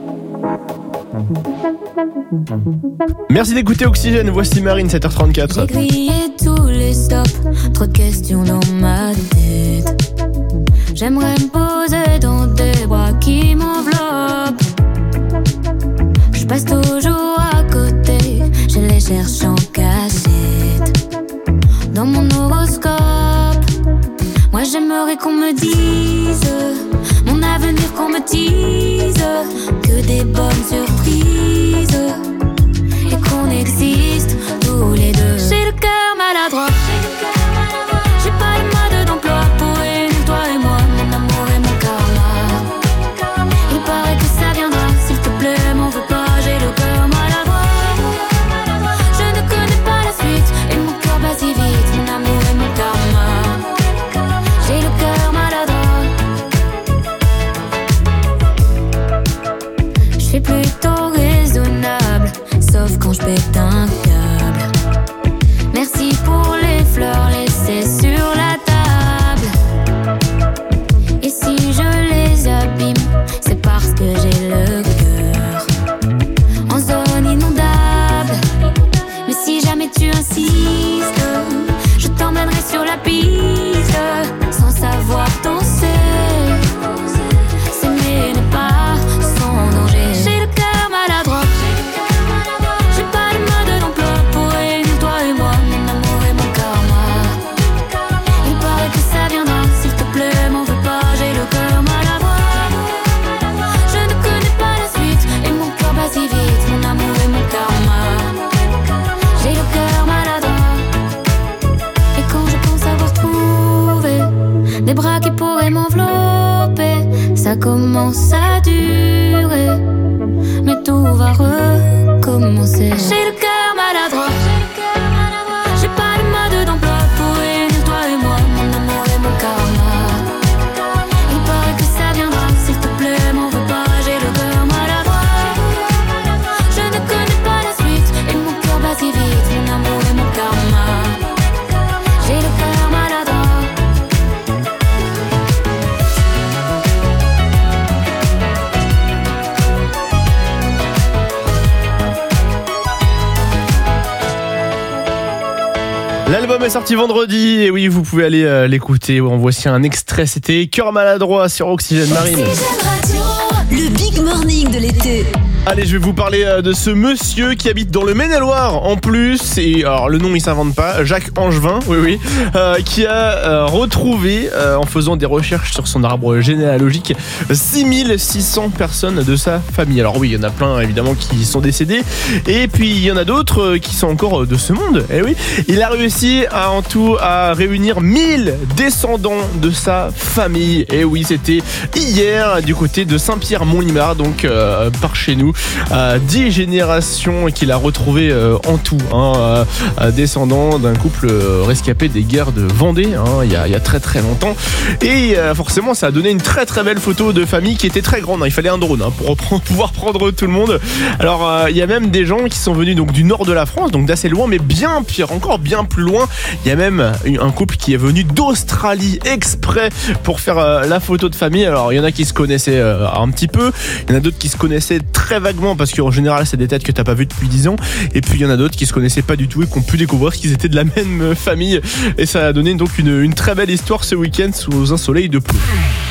Merci d'écouter Oxygène, voici Marine, 7h34. J'ai grillé tous les stops, trop de questions dans ma tête. J'aimerais me poser dans des bras qui m'enveloppent. Je passe toujours à côté, je les cherche en cachette. Dans mon horoscope, moi j'aimerais qu'on me dise mon avenir, qu'on me dise que des bonnes surprises et qu'on existe tous les deux. J'ai le cœur maladroit, j'ai pas le mode d'emploi pour réunir toi et moi, mon amour et mon karma. Il paraît que ça viendra, s'il te plaît, m'en veux pas, j'ai le cœur maladroit. Je ne connais pas la suite et mon cœur bat si vite, mon amour et mon karma. J'ai le cœur maladroit. Je suis plutôt raisonnable, sauf quand je pète un câble. Merci pour les fleurs laissées sur la table. Et si je les abîme, c'est parce que j'ai le cœur en zone inondable. Mais si jamais tu insistes, je t'emmènerai sur la piste, sans savoir danser. S'aimer n'est pas sans danger. J'ai le cœur maladroit, j'ai pas le mode d'emploi pour réunir toi et moi, mon amour et mon karma. Il paraît que ça viendra, s'il te plaît, m'en veux pas, j'ai le cœur maladroit. Je ne connais pas la suite et mon cœur bat si vite, mon amour et mon karma. J'ai le cœur maladroit. Et quand je pense avoir trouvé des bras qui pourraient m'envelopper, ça commence à durer, mais tout va recommencer. J'ai le cœur maladroit, j'ai pas le mode d'emploi pour réunir toi et moi, mon amour et mon karma. Il paraît que ça viendra, s'il te plaît, m'en veux pas, j'ai le cœur maladroit. Je ne connais pas la suite et mon cœur bat si vite, mon amour et mon karma. J'ai le cœur maladroit. L'album est sorti vendredi et oui, vous pouvez aller l'écouter. En voici un extrait, c'était Cœur maladroit sur Oxygène Marine. Le Big Morning de l'été. Allez, je vais vous parler de ce monsieur qui habite dans le Maine-et-Loire en plus, et alors le nom il s'invente pas, Jacques Angevin, oui, qui a retrouvé, en faisant des recherches sur son arbre généalogique, 6600 personnes de sa famille. Alors oui, il y en a plein évidemment qui sont décédés, et puis il y en a d'autres qui sont encore de ce monde, et oui. Il a réussi en tout à réunir 1000 descendants de sa famille, et oui, c'était hier du côté de Saint-Pierre-Mont-Limard, donc par chez nous. 10 générations qu'il a retrouvées en tout, descendants d'un couple rescapé des guerres de Vendée, il y a très très longtemps, et forcément ça a donné une très très belle photo de famille qui était très grande, il fallait un drone pour pouvoir prendre tout le monde. Alors il y a même des gens qui sont venus donc du nord de la France, donc d'assez loin, mais bien pire, encore bien plus loin. Il y a même un couple qui est venu d'Australie exprès pour faire la photo de famille. Alors il y en a qui se connaissaient un petit peu, il y en a d'autres qui se connaissaient très vaguement parce qu'en général c'est des têtes que t'as pas vues depuis 10 ans, et puis il y en a d'autres qui se connaissaient pas du tout et qui ont pu découvrir qu'ils étaient de la même famille, et ça a donné donc une très belle histoire ce week-end sous un soleil de plomb.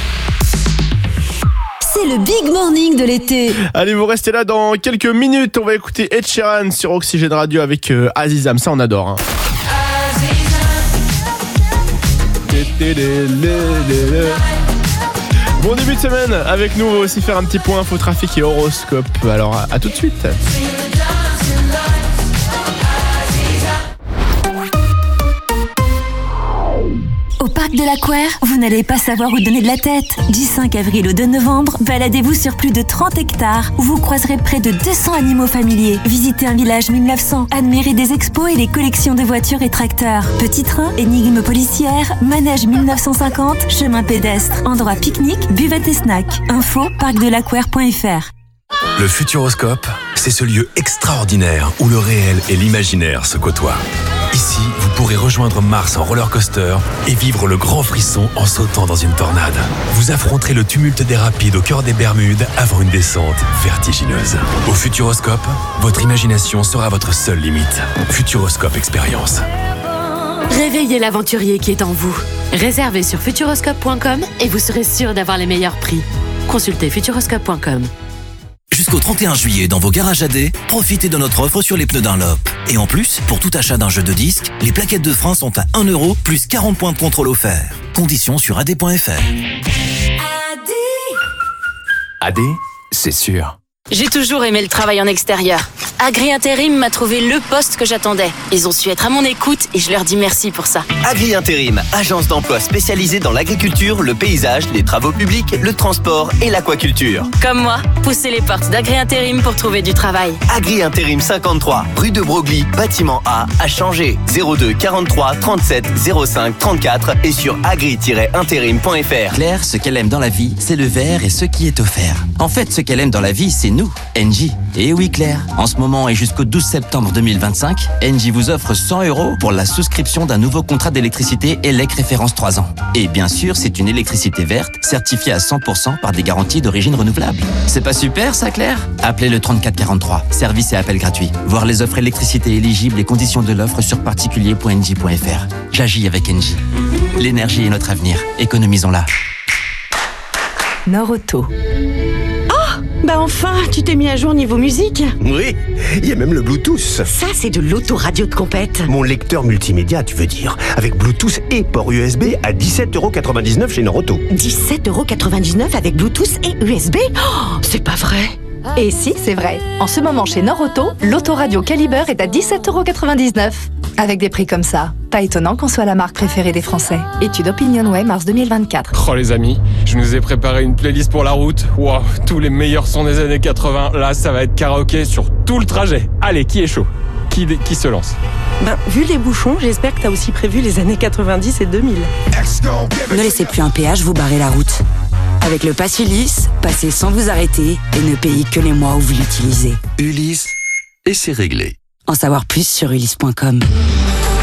C'est le Big Morning de l'été. Allez, vous restez là dans quelques minutes, on va écouter Ed Sheeran sur Oxygène Radio avec Azizam, ça on adore. Bon début de semaine avec nous, on va aussi faire un petit point info trafic et horoscope. Alors à tout de suite. Au parc de l'Aquaire, vous n'allez pas savoir où donner de la tête. Du 5 avril au 2 novembre, baladez-vous sur plus de 30 hectares où vous croiserez près de 200 animaux familiers. Visitez un village 1900, admirez des expos et les collections de voitures et tracteurs. Petits trains, énigmes policières, manège 1950, chemin pédestre, endroit pique-nique, buvette et snack. Info parcdelaqaire.fr. Le Futuroscope, c'est ce lieu extraordinaire où le réel et l'imaginaire se côtoient. Ici, vous pourrez rejoindre Mars en roller coaster et vivre le grand frisson en sautant dans une tornade. Vous affronterez le tumulte des rapides au cœur des Bermudes avant une descente vertigineuse. Au Futuroscope, votre imagination sera votre seule limite. Futuroscope Expérience. Réveillez l'aventurier qui est en vous. Réservez sur futuroscope.com et vous serez sûr d'avoir les meilleurs prix. Consultez futuroscope.com. Jusqu'au 31 juillet, dans vos garages AD, profitez de notre offre sur les pneus Dunlop. Et en plus, pour tout achat d'un jeu de disques, les plaquettes de frein sont à 1 € plus 40 points de contrôle offerts. Conditions sur ad.fr. AD, c'est sûr. J'ai toujours aimé le travail en extérieur. Agri Intérim m'a trouvé le poste que j'attendais. Ils ont su être à mon écoute et je leur dis merci pour ça. Agri Intérim, agence d'emploi spécialisée dans l'agriculture, le paysage, les travaux publics, le transport et l'aquaculture. Comme moi, poussez les portes d'Agri Intérim pour trouver du travail. Agri Intérim 53, rue de Broglie, bâtiment A, à Changer. 02 43 37 05 34 et sur agri-intérim.fr. Claire, ce qu'elle aime dans la vie, c'est le verre et ce qui est offert. En fait, ce qu'elle aime dans la vie, c'est nous, Engie. Et oui, Claire, en ce moment et jusqu'au 12 septembre 2025, Engie vous offre 100 € pour la souscription d'un nouveau contrat d'électricité ELEC référence 3 ans. Et bien sûr, c'est une électricité verte, certifiée à 100% par des garanties d'origine renouvelable. C'est pas super, ça, Claire? Appelez le 3443, service et appel gratuit. Voir les offres électricité éligibles et conditions de l'offre sur particulier.engie.fr. J'agis avec Engie. L'énergie est notre avenir, économisons-la. Nord-Auto. Bah enfin, tu t'es mis à jour niveau musique. Oui, il y a même le Bluetooth. Ça, c'est de l'autoradio de compète. Mon lecteur multimédia, tu veux dire. Avec Bluetooth et port USB à 17,99 € chez Nord-Auto. 17,99 € avec Bluetooth et USB? Oh, c'est pas vrai. Et si, c'est vrai. En ce moment, chez Nord-Auto, l'autoradio Caliber est à 17,99 €. Avec des prix comme ça, pas étonnant qu'on soit la marque préférée des Français. Étude OpinionWay, mars 2024. Oh les amis, je nous ai préparé une playlist pour la route. Wow, tous les meilleurs sons des années 80. Là, ça va être karaoké sur tout le trajet. Allez, qui est chaud? Qui se lance? Vu les bouchons, j'espère que t'as aussi prévu les années 90 et 2000. Ne laissez plus un péage vous barrer la route. Avec le Pass Ulysse, passez sans vous arrêter et ne payez que les mois où vous l'utilisez. Ulysse, et c'est réglé. En savoir plus sur ulysse.com.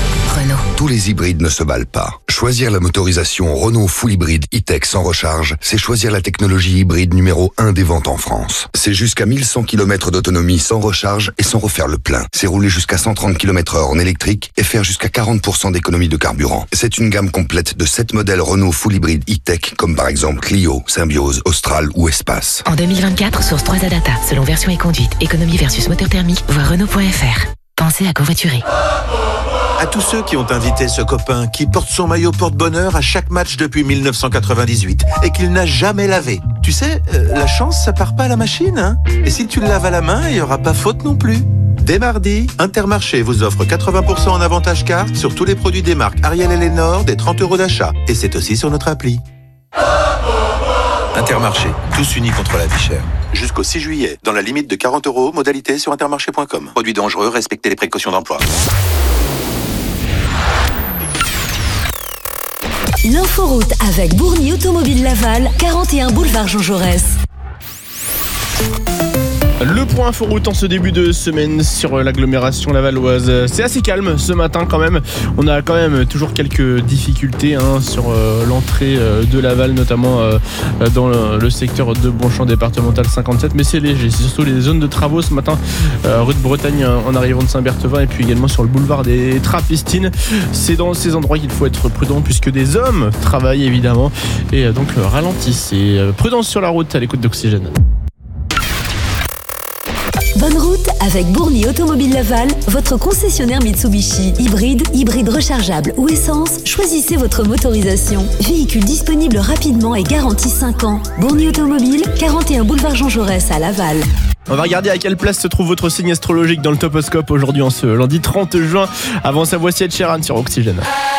Renault. Tous les hybrides ne se valent pas. Choisir la motorisation Renault Full Hybride E-Tech sans recharge, c'est choisir la technologie hybride numéro 1 des ventes en France. C'est jusqu'à 1100 km d'autonomie sans recharge et sans refaire le plein. C'est rouler jusqu'à 130 km/h en électrique et faire jusqu'à 40% d'économie de carburant. C'est une gamme complète de 7 modèles Renault Full Hybride E-Tech, comme par exemple Clio, Symbiose, Austral ou Espace. En 2024, source 3A Data, selon version et conduite, économie versus moteur thermique, voir Renault.fr. Pensez à covoiturer. À tous ceux qui ont invité ce copain qui porte son maillot porte-bonheur à chaque match depuis 1998 et qu'il n'a jamais lavé. Tu sais, la chance, ça part pas à la machine, hein. Et si tu le laves à la main, il y aura pas faute non plus. Dès mardi, Intermarché vous offre 80% en avantage carte sur tous les produits des marques Ariel et Lénore, des 30 € d'achat. Et c'est aussi sur notre appli. Intermarché, tous unis contre la vie chère. Jusqu'au 6 juillet, dans la limite de 40 €, modalité sur intermarché.com. Produits dangereux, respectez les précautions d'emploi. L'inforoute avec Bourny Automobile Laval, 41 boulevard Jean Jaurès. Le point inforoute en ce début de semaine sur l'agglomération lavalloise. C'est assez calme ce matin quand même. On a quand même toujours quelques difficultés sur l'entrée de Laval, notamment dans le secteur de Bonchamp départemental 57. Mais c'est léger, c'est surtout les zones de travaux ce matin, rue de Bretagne en arrivant de Saint-Berthevin et puis également sur le boulevard des Trappistines. C'est dans ces endroits qu'il faut être prudent puisque des hommes travaillent évidemment et donc ralentissent. Et prudence sur la route à l'écoute d'Oxygène. Bonne route avec Bourny Automobile Laval, votre concessionnaire Mitsubishi. Hybride rechargeable ou essence, choisissez votre motorisation. Véhicule disponible rapidement et garanti 5 ans. Bourny Automobile, 41 boulevard Jean Jaurès à Laval. On va regarder à quelle place se trouve votre signe astrologique dans le Toposcope aujourd'hui en ce lundi 30 juin. Avant ça, voici Ed Sheeran sur Oxygène.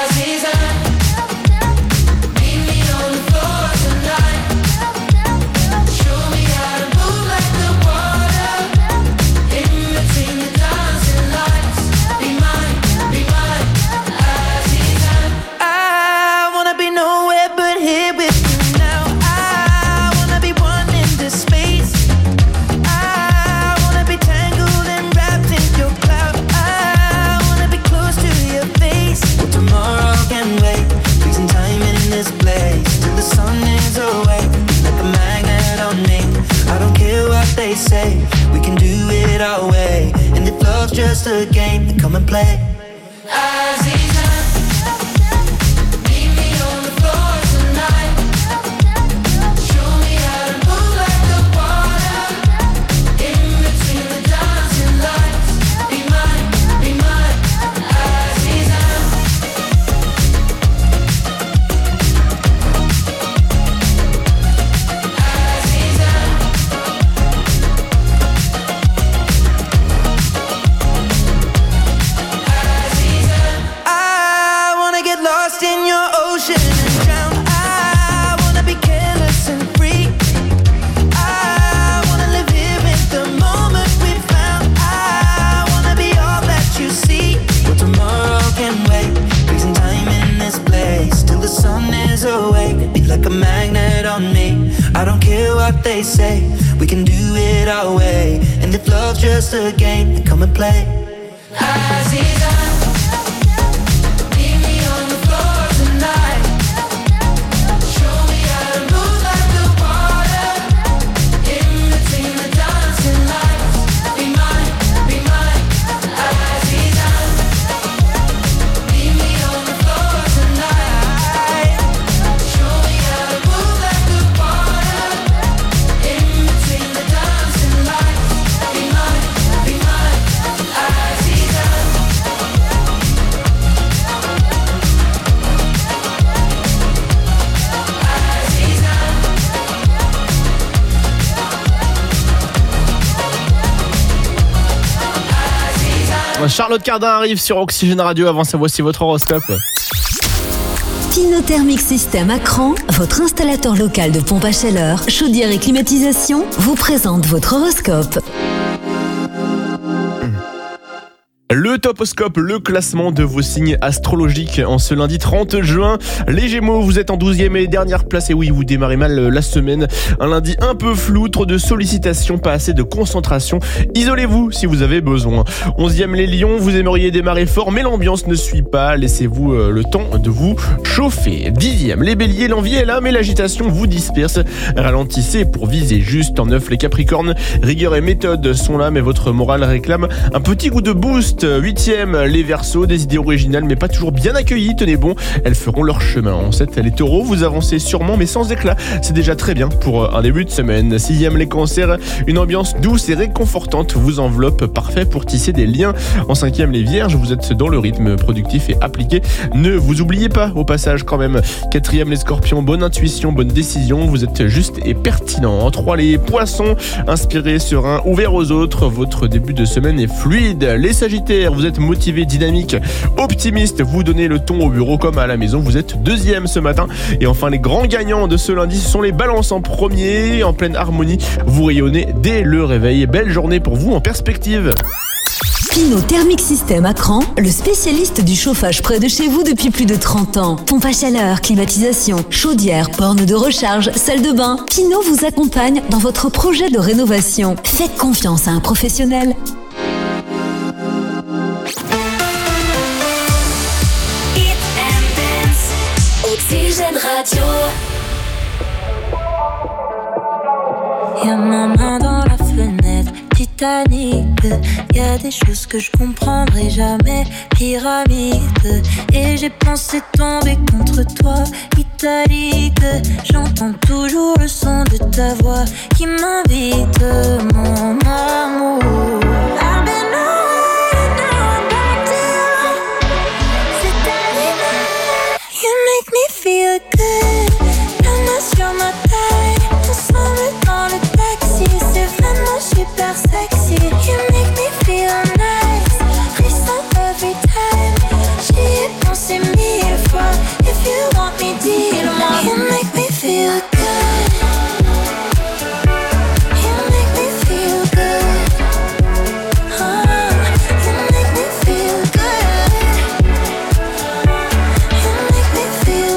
Say we can do it our way, and if love's just a game, then come and play. They say we can do it our way, and if love's just a game, then come and play. Charlotte Cardin arrive sur Oxygène Radio. Avant ça, voici votre horoscope. Finothermic System à Cran, votre installateur local de pompe à chaleur, chaudière et climatisation, vous présente votre horoscope. Le Le Toposcope, le classement de vos signes astrologiques en ce lundi 30 juin. Les Gémeaux, vous êtes en 12e et dernière place. Et oui, vous démarrez mal la semaine. Un lundi un peu flou, trop de sollicitations, pas assez de concentration. Isolez-vous si vous avez besoin. 11e, les Lions, vous aimeriez démarrer fort, mais l'ambiance ne suit pas. Laissez-vous le temps de vous chauffer. 10e, les Béliers, l'envie est là, mais l'agitation vous disperse. Ralentissez pour viser juste. En 9, les Capricornes, rigueur et méthode sont là, mais votre morale réclame un petit goût de boost. 8e, les Verseaux, des idées originales, mais pas toujours bien accueillies. Tenez bon, elles feront leur chemin. En 7, les Taureaux, vous avancez sûrement, mais sans éclat. C'est déjà très bien pour un début de semaine. 6e, les Cancers, une ambiance douce et réconfortante vous enveloppe, parfait pour tisser des liens. En 5e, les Vierges, vous êtes dans le rythme productif et appliqué. Ne vous oubliez pas au passage quand même. 4e, les Scorpions, bonne intuition, bonne décision, vous êtes juste et pertinent. En 3, les Poissons, inspiré, serein, ouvert aux autres, votre début de semaine est fluide. Les Sagittaires, vous êtes motivé, dynamique, optimiste, vous donnez le ton au bureau comme à la maison, vous êtes 2e ce matin. Et enfin, les grands gagnants de ce lundi, ce sont les Balances en premier, en pleine harmonie, vous rayonnez dès le réveil. Belle journée pour vous en perspective. Pinot Thermic System à Cran, le spécialiste du chauffage près de chez vous depuis plus de 30 ans. Pompe à chaleur, climatisation, chaudière, borne de recharge, salle de bain. Pinot vous accompagne dans votre projet de rénovation. Faites confiance à un professionnel. Oxygène Radio. Y'a ma main dans la fenêtre, Titanic. Y'a des choses que je comprendrai jamais, pyramide. Et j'ai pensé tomber contre toi, italique. J'entends toujours le son de ta voix qui m'invite, mon amour. I've been on, now I'm back to you. C'est animal, you make me feel good. La main sur ma taille, ensemble dans le taxi. C'est vraiment super sexy. You make me feel nice, frisson every time. J'y ai pensé 1000 fois. If you want me, dis-le-moi. You make me feel good. You make me feel good. You make me feel good. You make me feel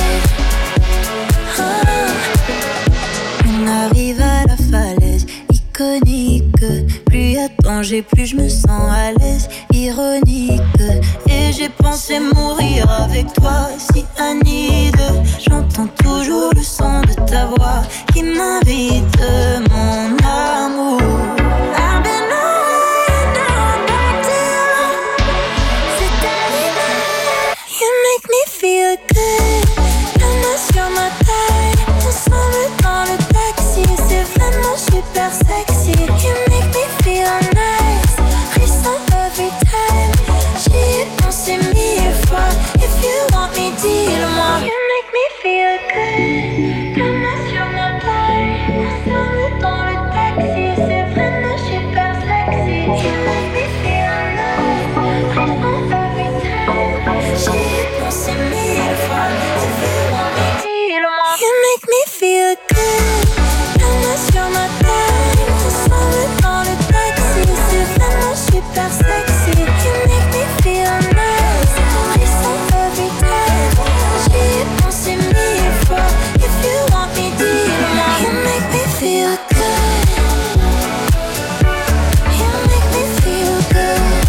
good. On arrive à la falaise iconique. Plus y a de danger, plus je me sens à l'aise. Ironique. Et j'ai pensé mourir avec toi, si Anide. J'entends toujours le son de ta voix qui m'invite, mon amour. I've been on, now I'm back to you. C'est animal, you make me feel good. La main sur ma taille, ensemble dans le taxi. C'est vraiment super sexy. You make me feel nice, frisson every time. J'y ai pensé 1000 fois. If you want me, dis-le-moi. You make me feel good. La main sur ma taille, ensemble dans le taxi. C'est vraiment super sexy. You make me feel nice, frisson every time. J'y ai pensé 1000 fois. If you want me, dis-le-moi. You make me feel good. La main sur ma taille, ensemble dans le taxi. C'est vraiment super sexy. You make me feel nice, frisson every time. J'y ai pensé 1000 fois. If you want me, dis-le-moi. You make me feel good. You make me feel good.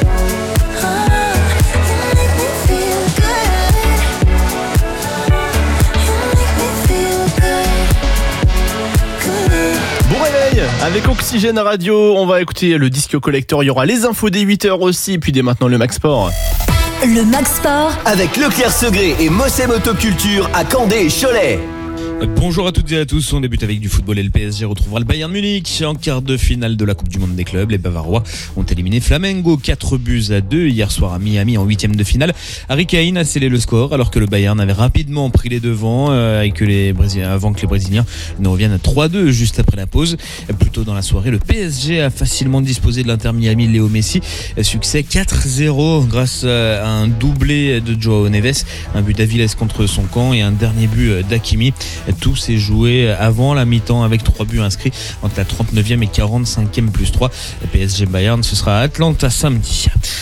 You make me feel good. You make me feel good. Bon réveil avec Oxygène Radio. On va écouter le disque collector. Il y aura les infos des 8h aussi. Puis dès maintenant le Max Sport. Le Max Sport Avec Leclerc Segré et Mossem Autoculture à Candé et Cholet. Bonjour à toutes et à tous, on débute avec du football et le PSG retrouvera le Bayern Munich en quart de finale de la Coupe du Monde des clubs. Les Bavarois ont éliminé Flamengo 4-2 hier soir à Miami en 8e de finale. Harry Kane a scellé le score alors que le Bayern avait rapidement pris les devants et que les Brésiliens, avant que les Brésiliens ne reviennent à 3-2 juste après la pause. Plus tôt dans la soirée, le PSG a facilement disposé de l'Inter Miami Léo Messi. Succès 4-0 grâce à un doublé de Joao Neves, un but d'Avilés contre son camp et un dernier but d'Hakimi. Tout s'est joué avant la mi-temps avec 3 buts inscrits entre la 39e et 45e plus 3. Le PSG Bayern, ce sera à Atlanta samedi.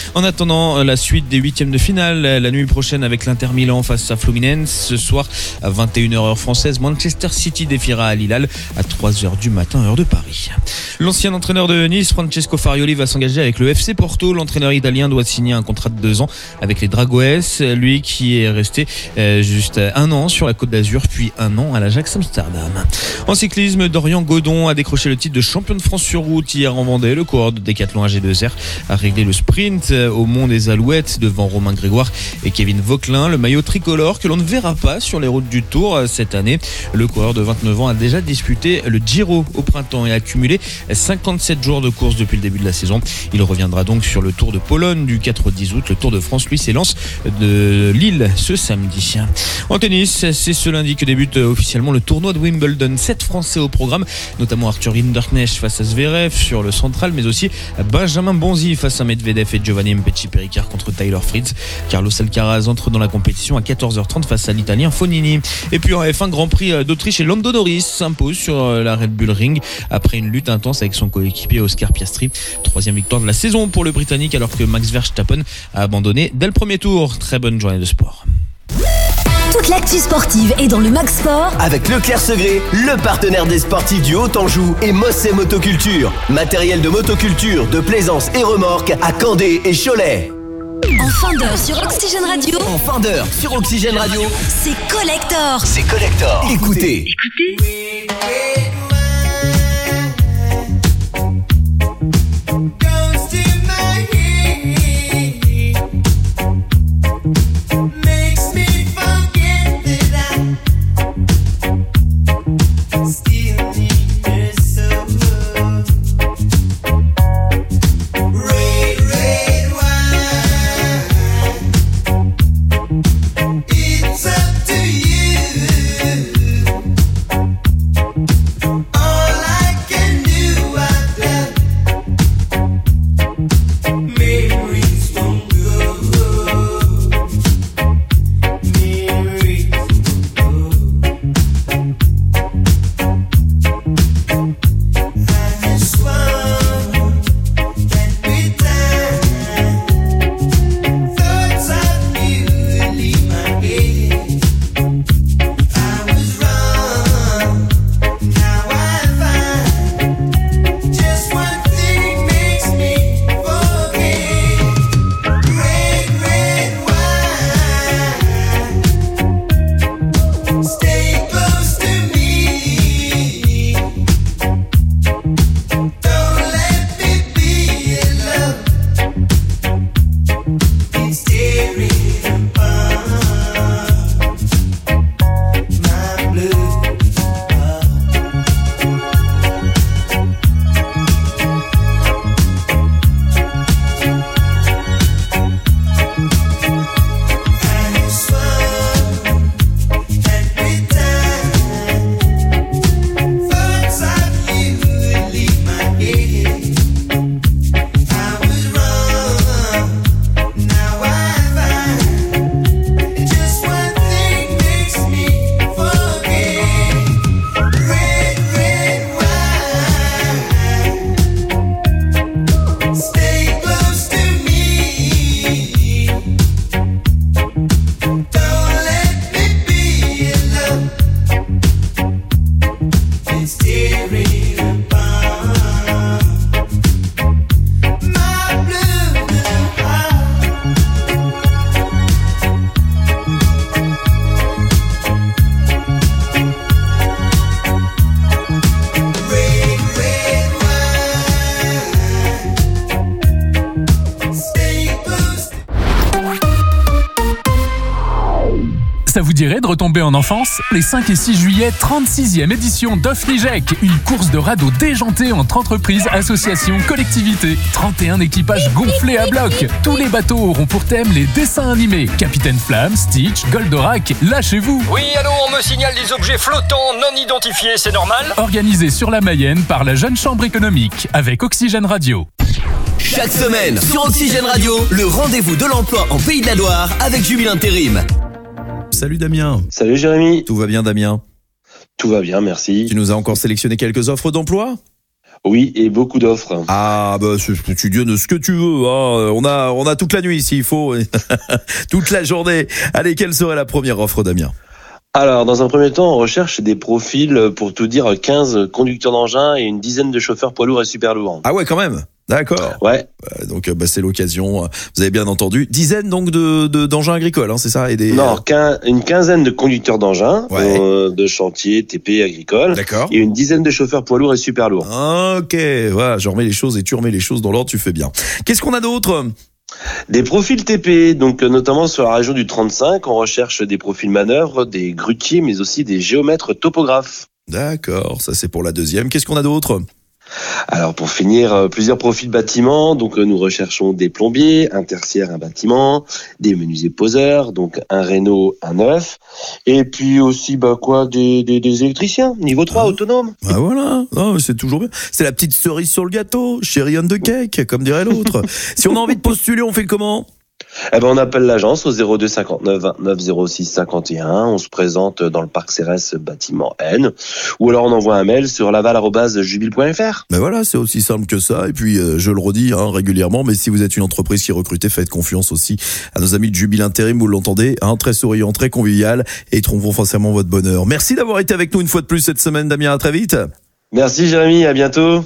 En attendant la suite des huitièmes de finale, la nuit prochaine avec l'Inter Milan face à Fluminense, ce soir à 21h heure française, Manchester City défiera à Al-Hilal à 3h du matin heure de Paris. L'ancien entraîneur de Nice, Francesco Farioli, va s'engager avec le FC Porto. L'entraîneur italien doit signer un contrat de 2 ans avec les Dragões, lui qui est resté juste 1 an sur la Côte d'Azur puis 1 an à l'Ajax Amsterdam. En cyclisme, Dorian Godon a décroché le titre de champion de France sur route hier en Vendée. Le coureur de Décathlon AG2R a réglé le sprint au Mont des Alouettes devant Romain Grégoire et Kevin Vauquelin, le maillot tricolore que l'on ne verra pas sur les routes du Tour cette année. Le coureur de 29 ans a déjà disputé le Giro au printemps et a accumulé 57 jours de course depuis le début de la saison. Il reviendra donc sur le Tour de Pologne du 4 au 10 août. Le Tour de France, lui, s'élance de Lille ce samedi. En tennis, c'est ce lundi que débute officiellement le tournoi de Wimbledon. 7 Français au programme, notamment Arthur Hinderknecht face à Zverev sur le central, mais aussi Benjamin Bonzi face à Medvedev et Giovanni Mpetshi-Perricard contre Tyler Fritz. Carlos Alcaraz entre dans la compétition à 14h30 face à l'Italien Fognini. Et puis en F1 Grand Prix d'Autriche, Lando Norris s'impose sur la Red Bull Ring après une lutte intense avec son coéquipier Oscar Piastri. 3e victoire de la saison pour le Britannique alors que Max Verstappen a abandonné dès le premier tour. Très bonne journée de sport. Toute l'actu sportive est dans le Mag Sport avec Leclerc Segré, le partenaire des sportifs du Haut-Anjou et Mossé Motoculture. Matériel de motoculture, de plaisance et remorque à Candé et Cholet. En fin d'heure sur Oxygène Radio. En fin d'heure sur Oxygène Radio. C'est Collector. C'est Collector. Écoutez. Ça vous dirait de retomber en enfance ? Les 5 et 6 juillet, 36e édition d'Offnijec, une course de radeaux déjantée entre entreprises, associations, collectivités. 31 équipages gonflés à bloc. Tous les bateaux auront pour thème les dessins animés. Capitaine Flamme, Stitch, Goldorak, lâchez-vous. Oui, allô, on me signale des objets flottants non identifiés, c'est normal ? Organisé sur la Mayenne par la Jeune Chambre économique, avec Oxygène Radio. Chaque semaine, sur Oxygène Radio, le rendez-vous de l'emploi en Pays de la Loire avec Jubil Intérim. Salut Damien. Salut Jérémy. Tout va bien Damien ? Tout va bien, merci. Tu nous as encore sélectionné quelques offres d'emploi ? Oui, et beaucoup d'offres. Ah bah tu donnes ce que tu veux. Hein. On a toute la nuit s'il faut, toute la journée. Allez, quelle serait la première offre, Damien ? Alors, dans un premier temps, on recherche des profils, pour tout dire, 15 conducteurs d'engins et une dizaine de chauffeurs poids lourds et super lourds. Ah ouais, quand même. D'accord. Ouais. Donc c'est l'occasion. Vous avez bien entendu. Dizaine donc d'engins agricoles, hein, c'est ça, et des. Non, une quinzaine de conducteurs d'engins, de chantier, TP, agricole. D'accord. Et une dizaine de chauffeurs poids lourds et super lourds. Ok, voilà, je remets les choses et tu remets les choses dans l'ordre, tu fais bien. Qu'est-ce qu'on a d'autre ? Des profils TP, donc notamment sur la région du 35, on recherche des profils manœuvres, des grutiers, mais aussi des géomètres topographes. D'accord, ça c'est pour la deuxième. Qu'est-ce qu'on a d'autre ? Alors pour finir, plusieurs profils bâtiments, donc nous recherchons des plombiers, un tertiaire, un bâtiment, des menuisiers poseurs, donc un réno, un neuf, et puis aussi des électriciens, niveau 3, autonomes. Bah voilà, non, c'est toujours bien. C'est la petite cerise sur le gâteau, cherry on the cake, comme dirait l'autre. Si on a envie de postuler, on fait comment ? On appelle l'agence au 02 59 29 06 51. On se présente dans le parc CRS bâtiment N. Ou alors on envoie un mail sur laval@jubile.fr. Ben voilà, c'est aussi simple que ça. Et puis, je le redis régulièrement, mais si vous êtes une entreprise qui recrute, faites confiance aussi à nos amis de Jubile Intérim, vous l'entendez, très souriant, très convivial, et ils trouveront forcément votre bonheur. Merci d'avoir été avec nous une fois de plus cette semaine, Damien. À très vite. Merci Jérémy, à bientôt.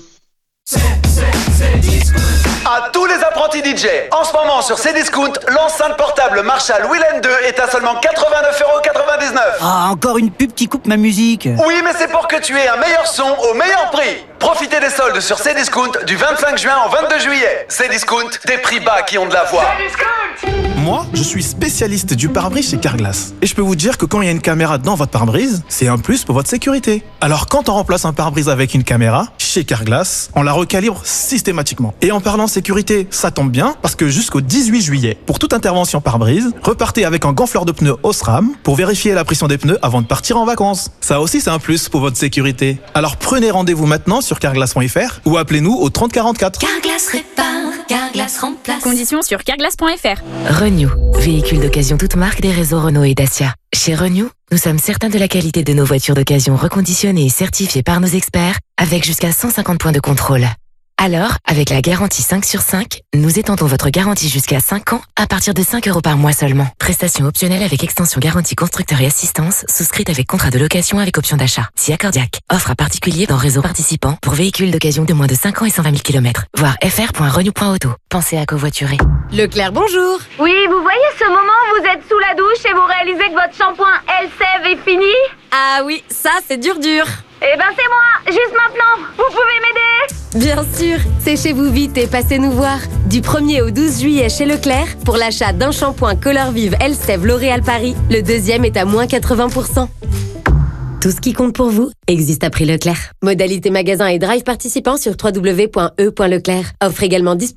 À tous les apprentis DJ, en ce moment sur Cdiscount, l'enceinte portable Marshall Willen 2 est à seulement 89,99 €. Ah, encore une pub qui coupe ma musique. Oui, mais c'est pour que tu aies un meilleur son au meilleur prix. Profitez des soldes sur Cdiscount du 25 juin au 22 juillet. Cdiscount, des prix bas qui ont de la voix. Moi, je suis spécialiste du pare-brise chez Carglass. Et je peux vous dire que quand il y a une caméra dans votre pare-brise, c'est un plus pour votre sécurité. Alors quand on remplace un pare-brise avec une caméra, chez Carglass, on la recalibre systématiquement. Et en parlant sécurité, ça tombe bien, parce que jusqu'au 18 juillet, pour toute intervention pare-brise, repartez avec un gonfleur de pneus Osram pour vérifier la pression des pneus avant de partir en vacances. Ça aussi, c'est un plus pour votre sécurité. Alors prenez rendez-vous maintenant sur carglass.fr ou appelez-nous au 30 44. Carglass répare, Carglass remplace. Conditions sur carglass.fr. Renew, véhicule d'occasion toute marque des réseaux Renault et Dacia. Chez Renew, nous sommes certains de la qualité de nos voitures d'occasion reconditionnées et certifiées par nos experts, avec jusqu'à 150 points de contrôle. Alors, avec la garantie 5 sur 5, nous étendons votre garantie jusqu'à 5 ans à partir de 5 € par mois seulement. Prestation optionnelle avec extension garantie constructeur et assistance, souscrite avec contrat de location avec option d'achat. Si accordiaque. Offre à particulier dans réseau participant pour véhicules d'occasion de moins de 5 ans et 120 000 km. Voir fr.renew.auto. Pensez à covoiturer. Leclerc, bonjour. Oui, vous voyez ce moment où vous êtes sous la douche et vous réalisez que votre shampoing Elseve est fini? Ah oui, ça c'est dur. Eh ben c'est moi, juste maintenant. Vous pouvez m'aider? Bien sûr, séchez-vous vite et passez nous voir. Du 1er au 12 juillet chez Leclerc, pour l'achat d'un shampoing Color Vive Elseve L'Oréal Paris, le deuxième est à moins 80%. Tout ce qui compte pour vous existe à prix Leclerc. Modalité magasin et drive participant sur www.e.leclerc. Offre également disponible.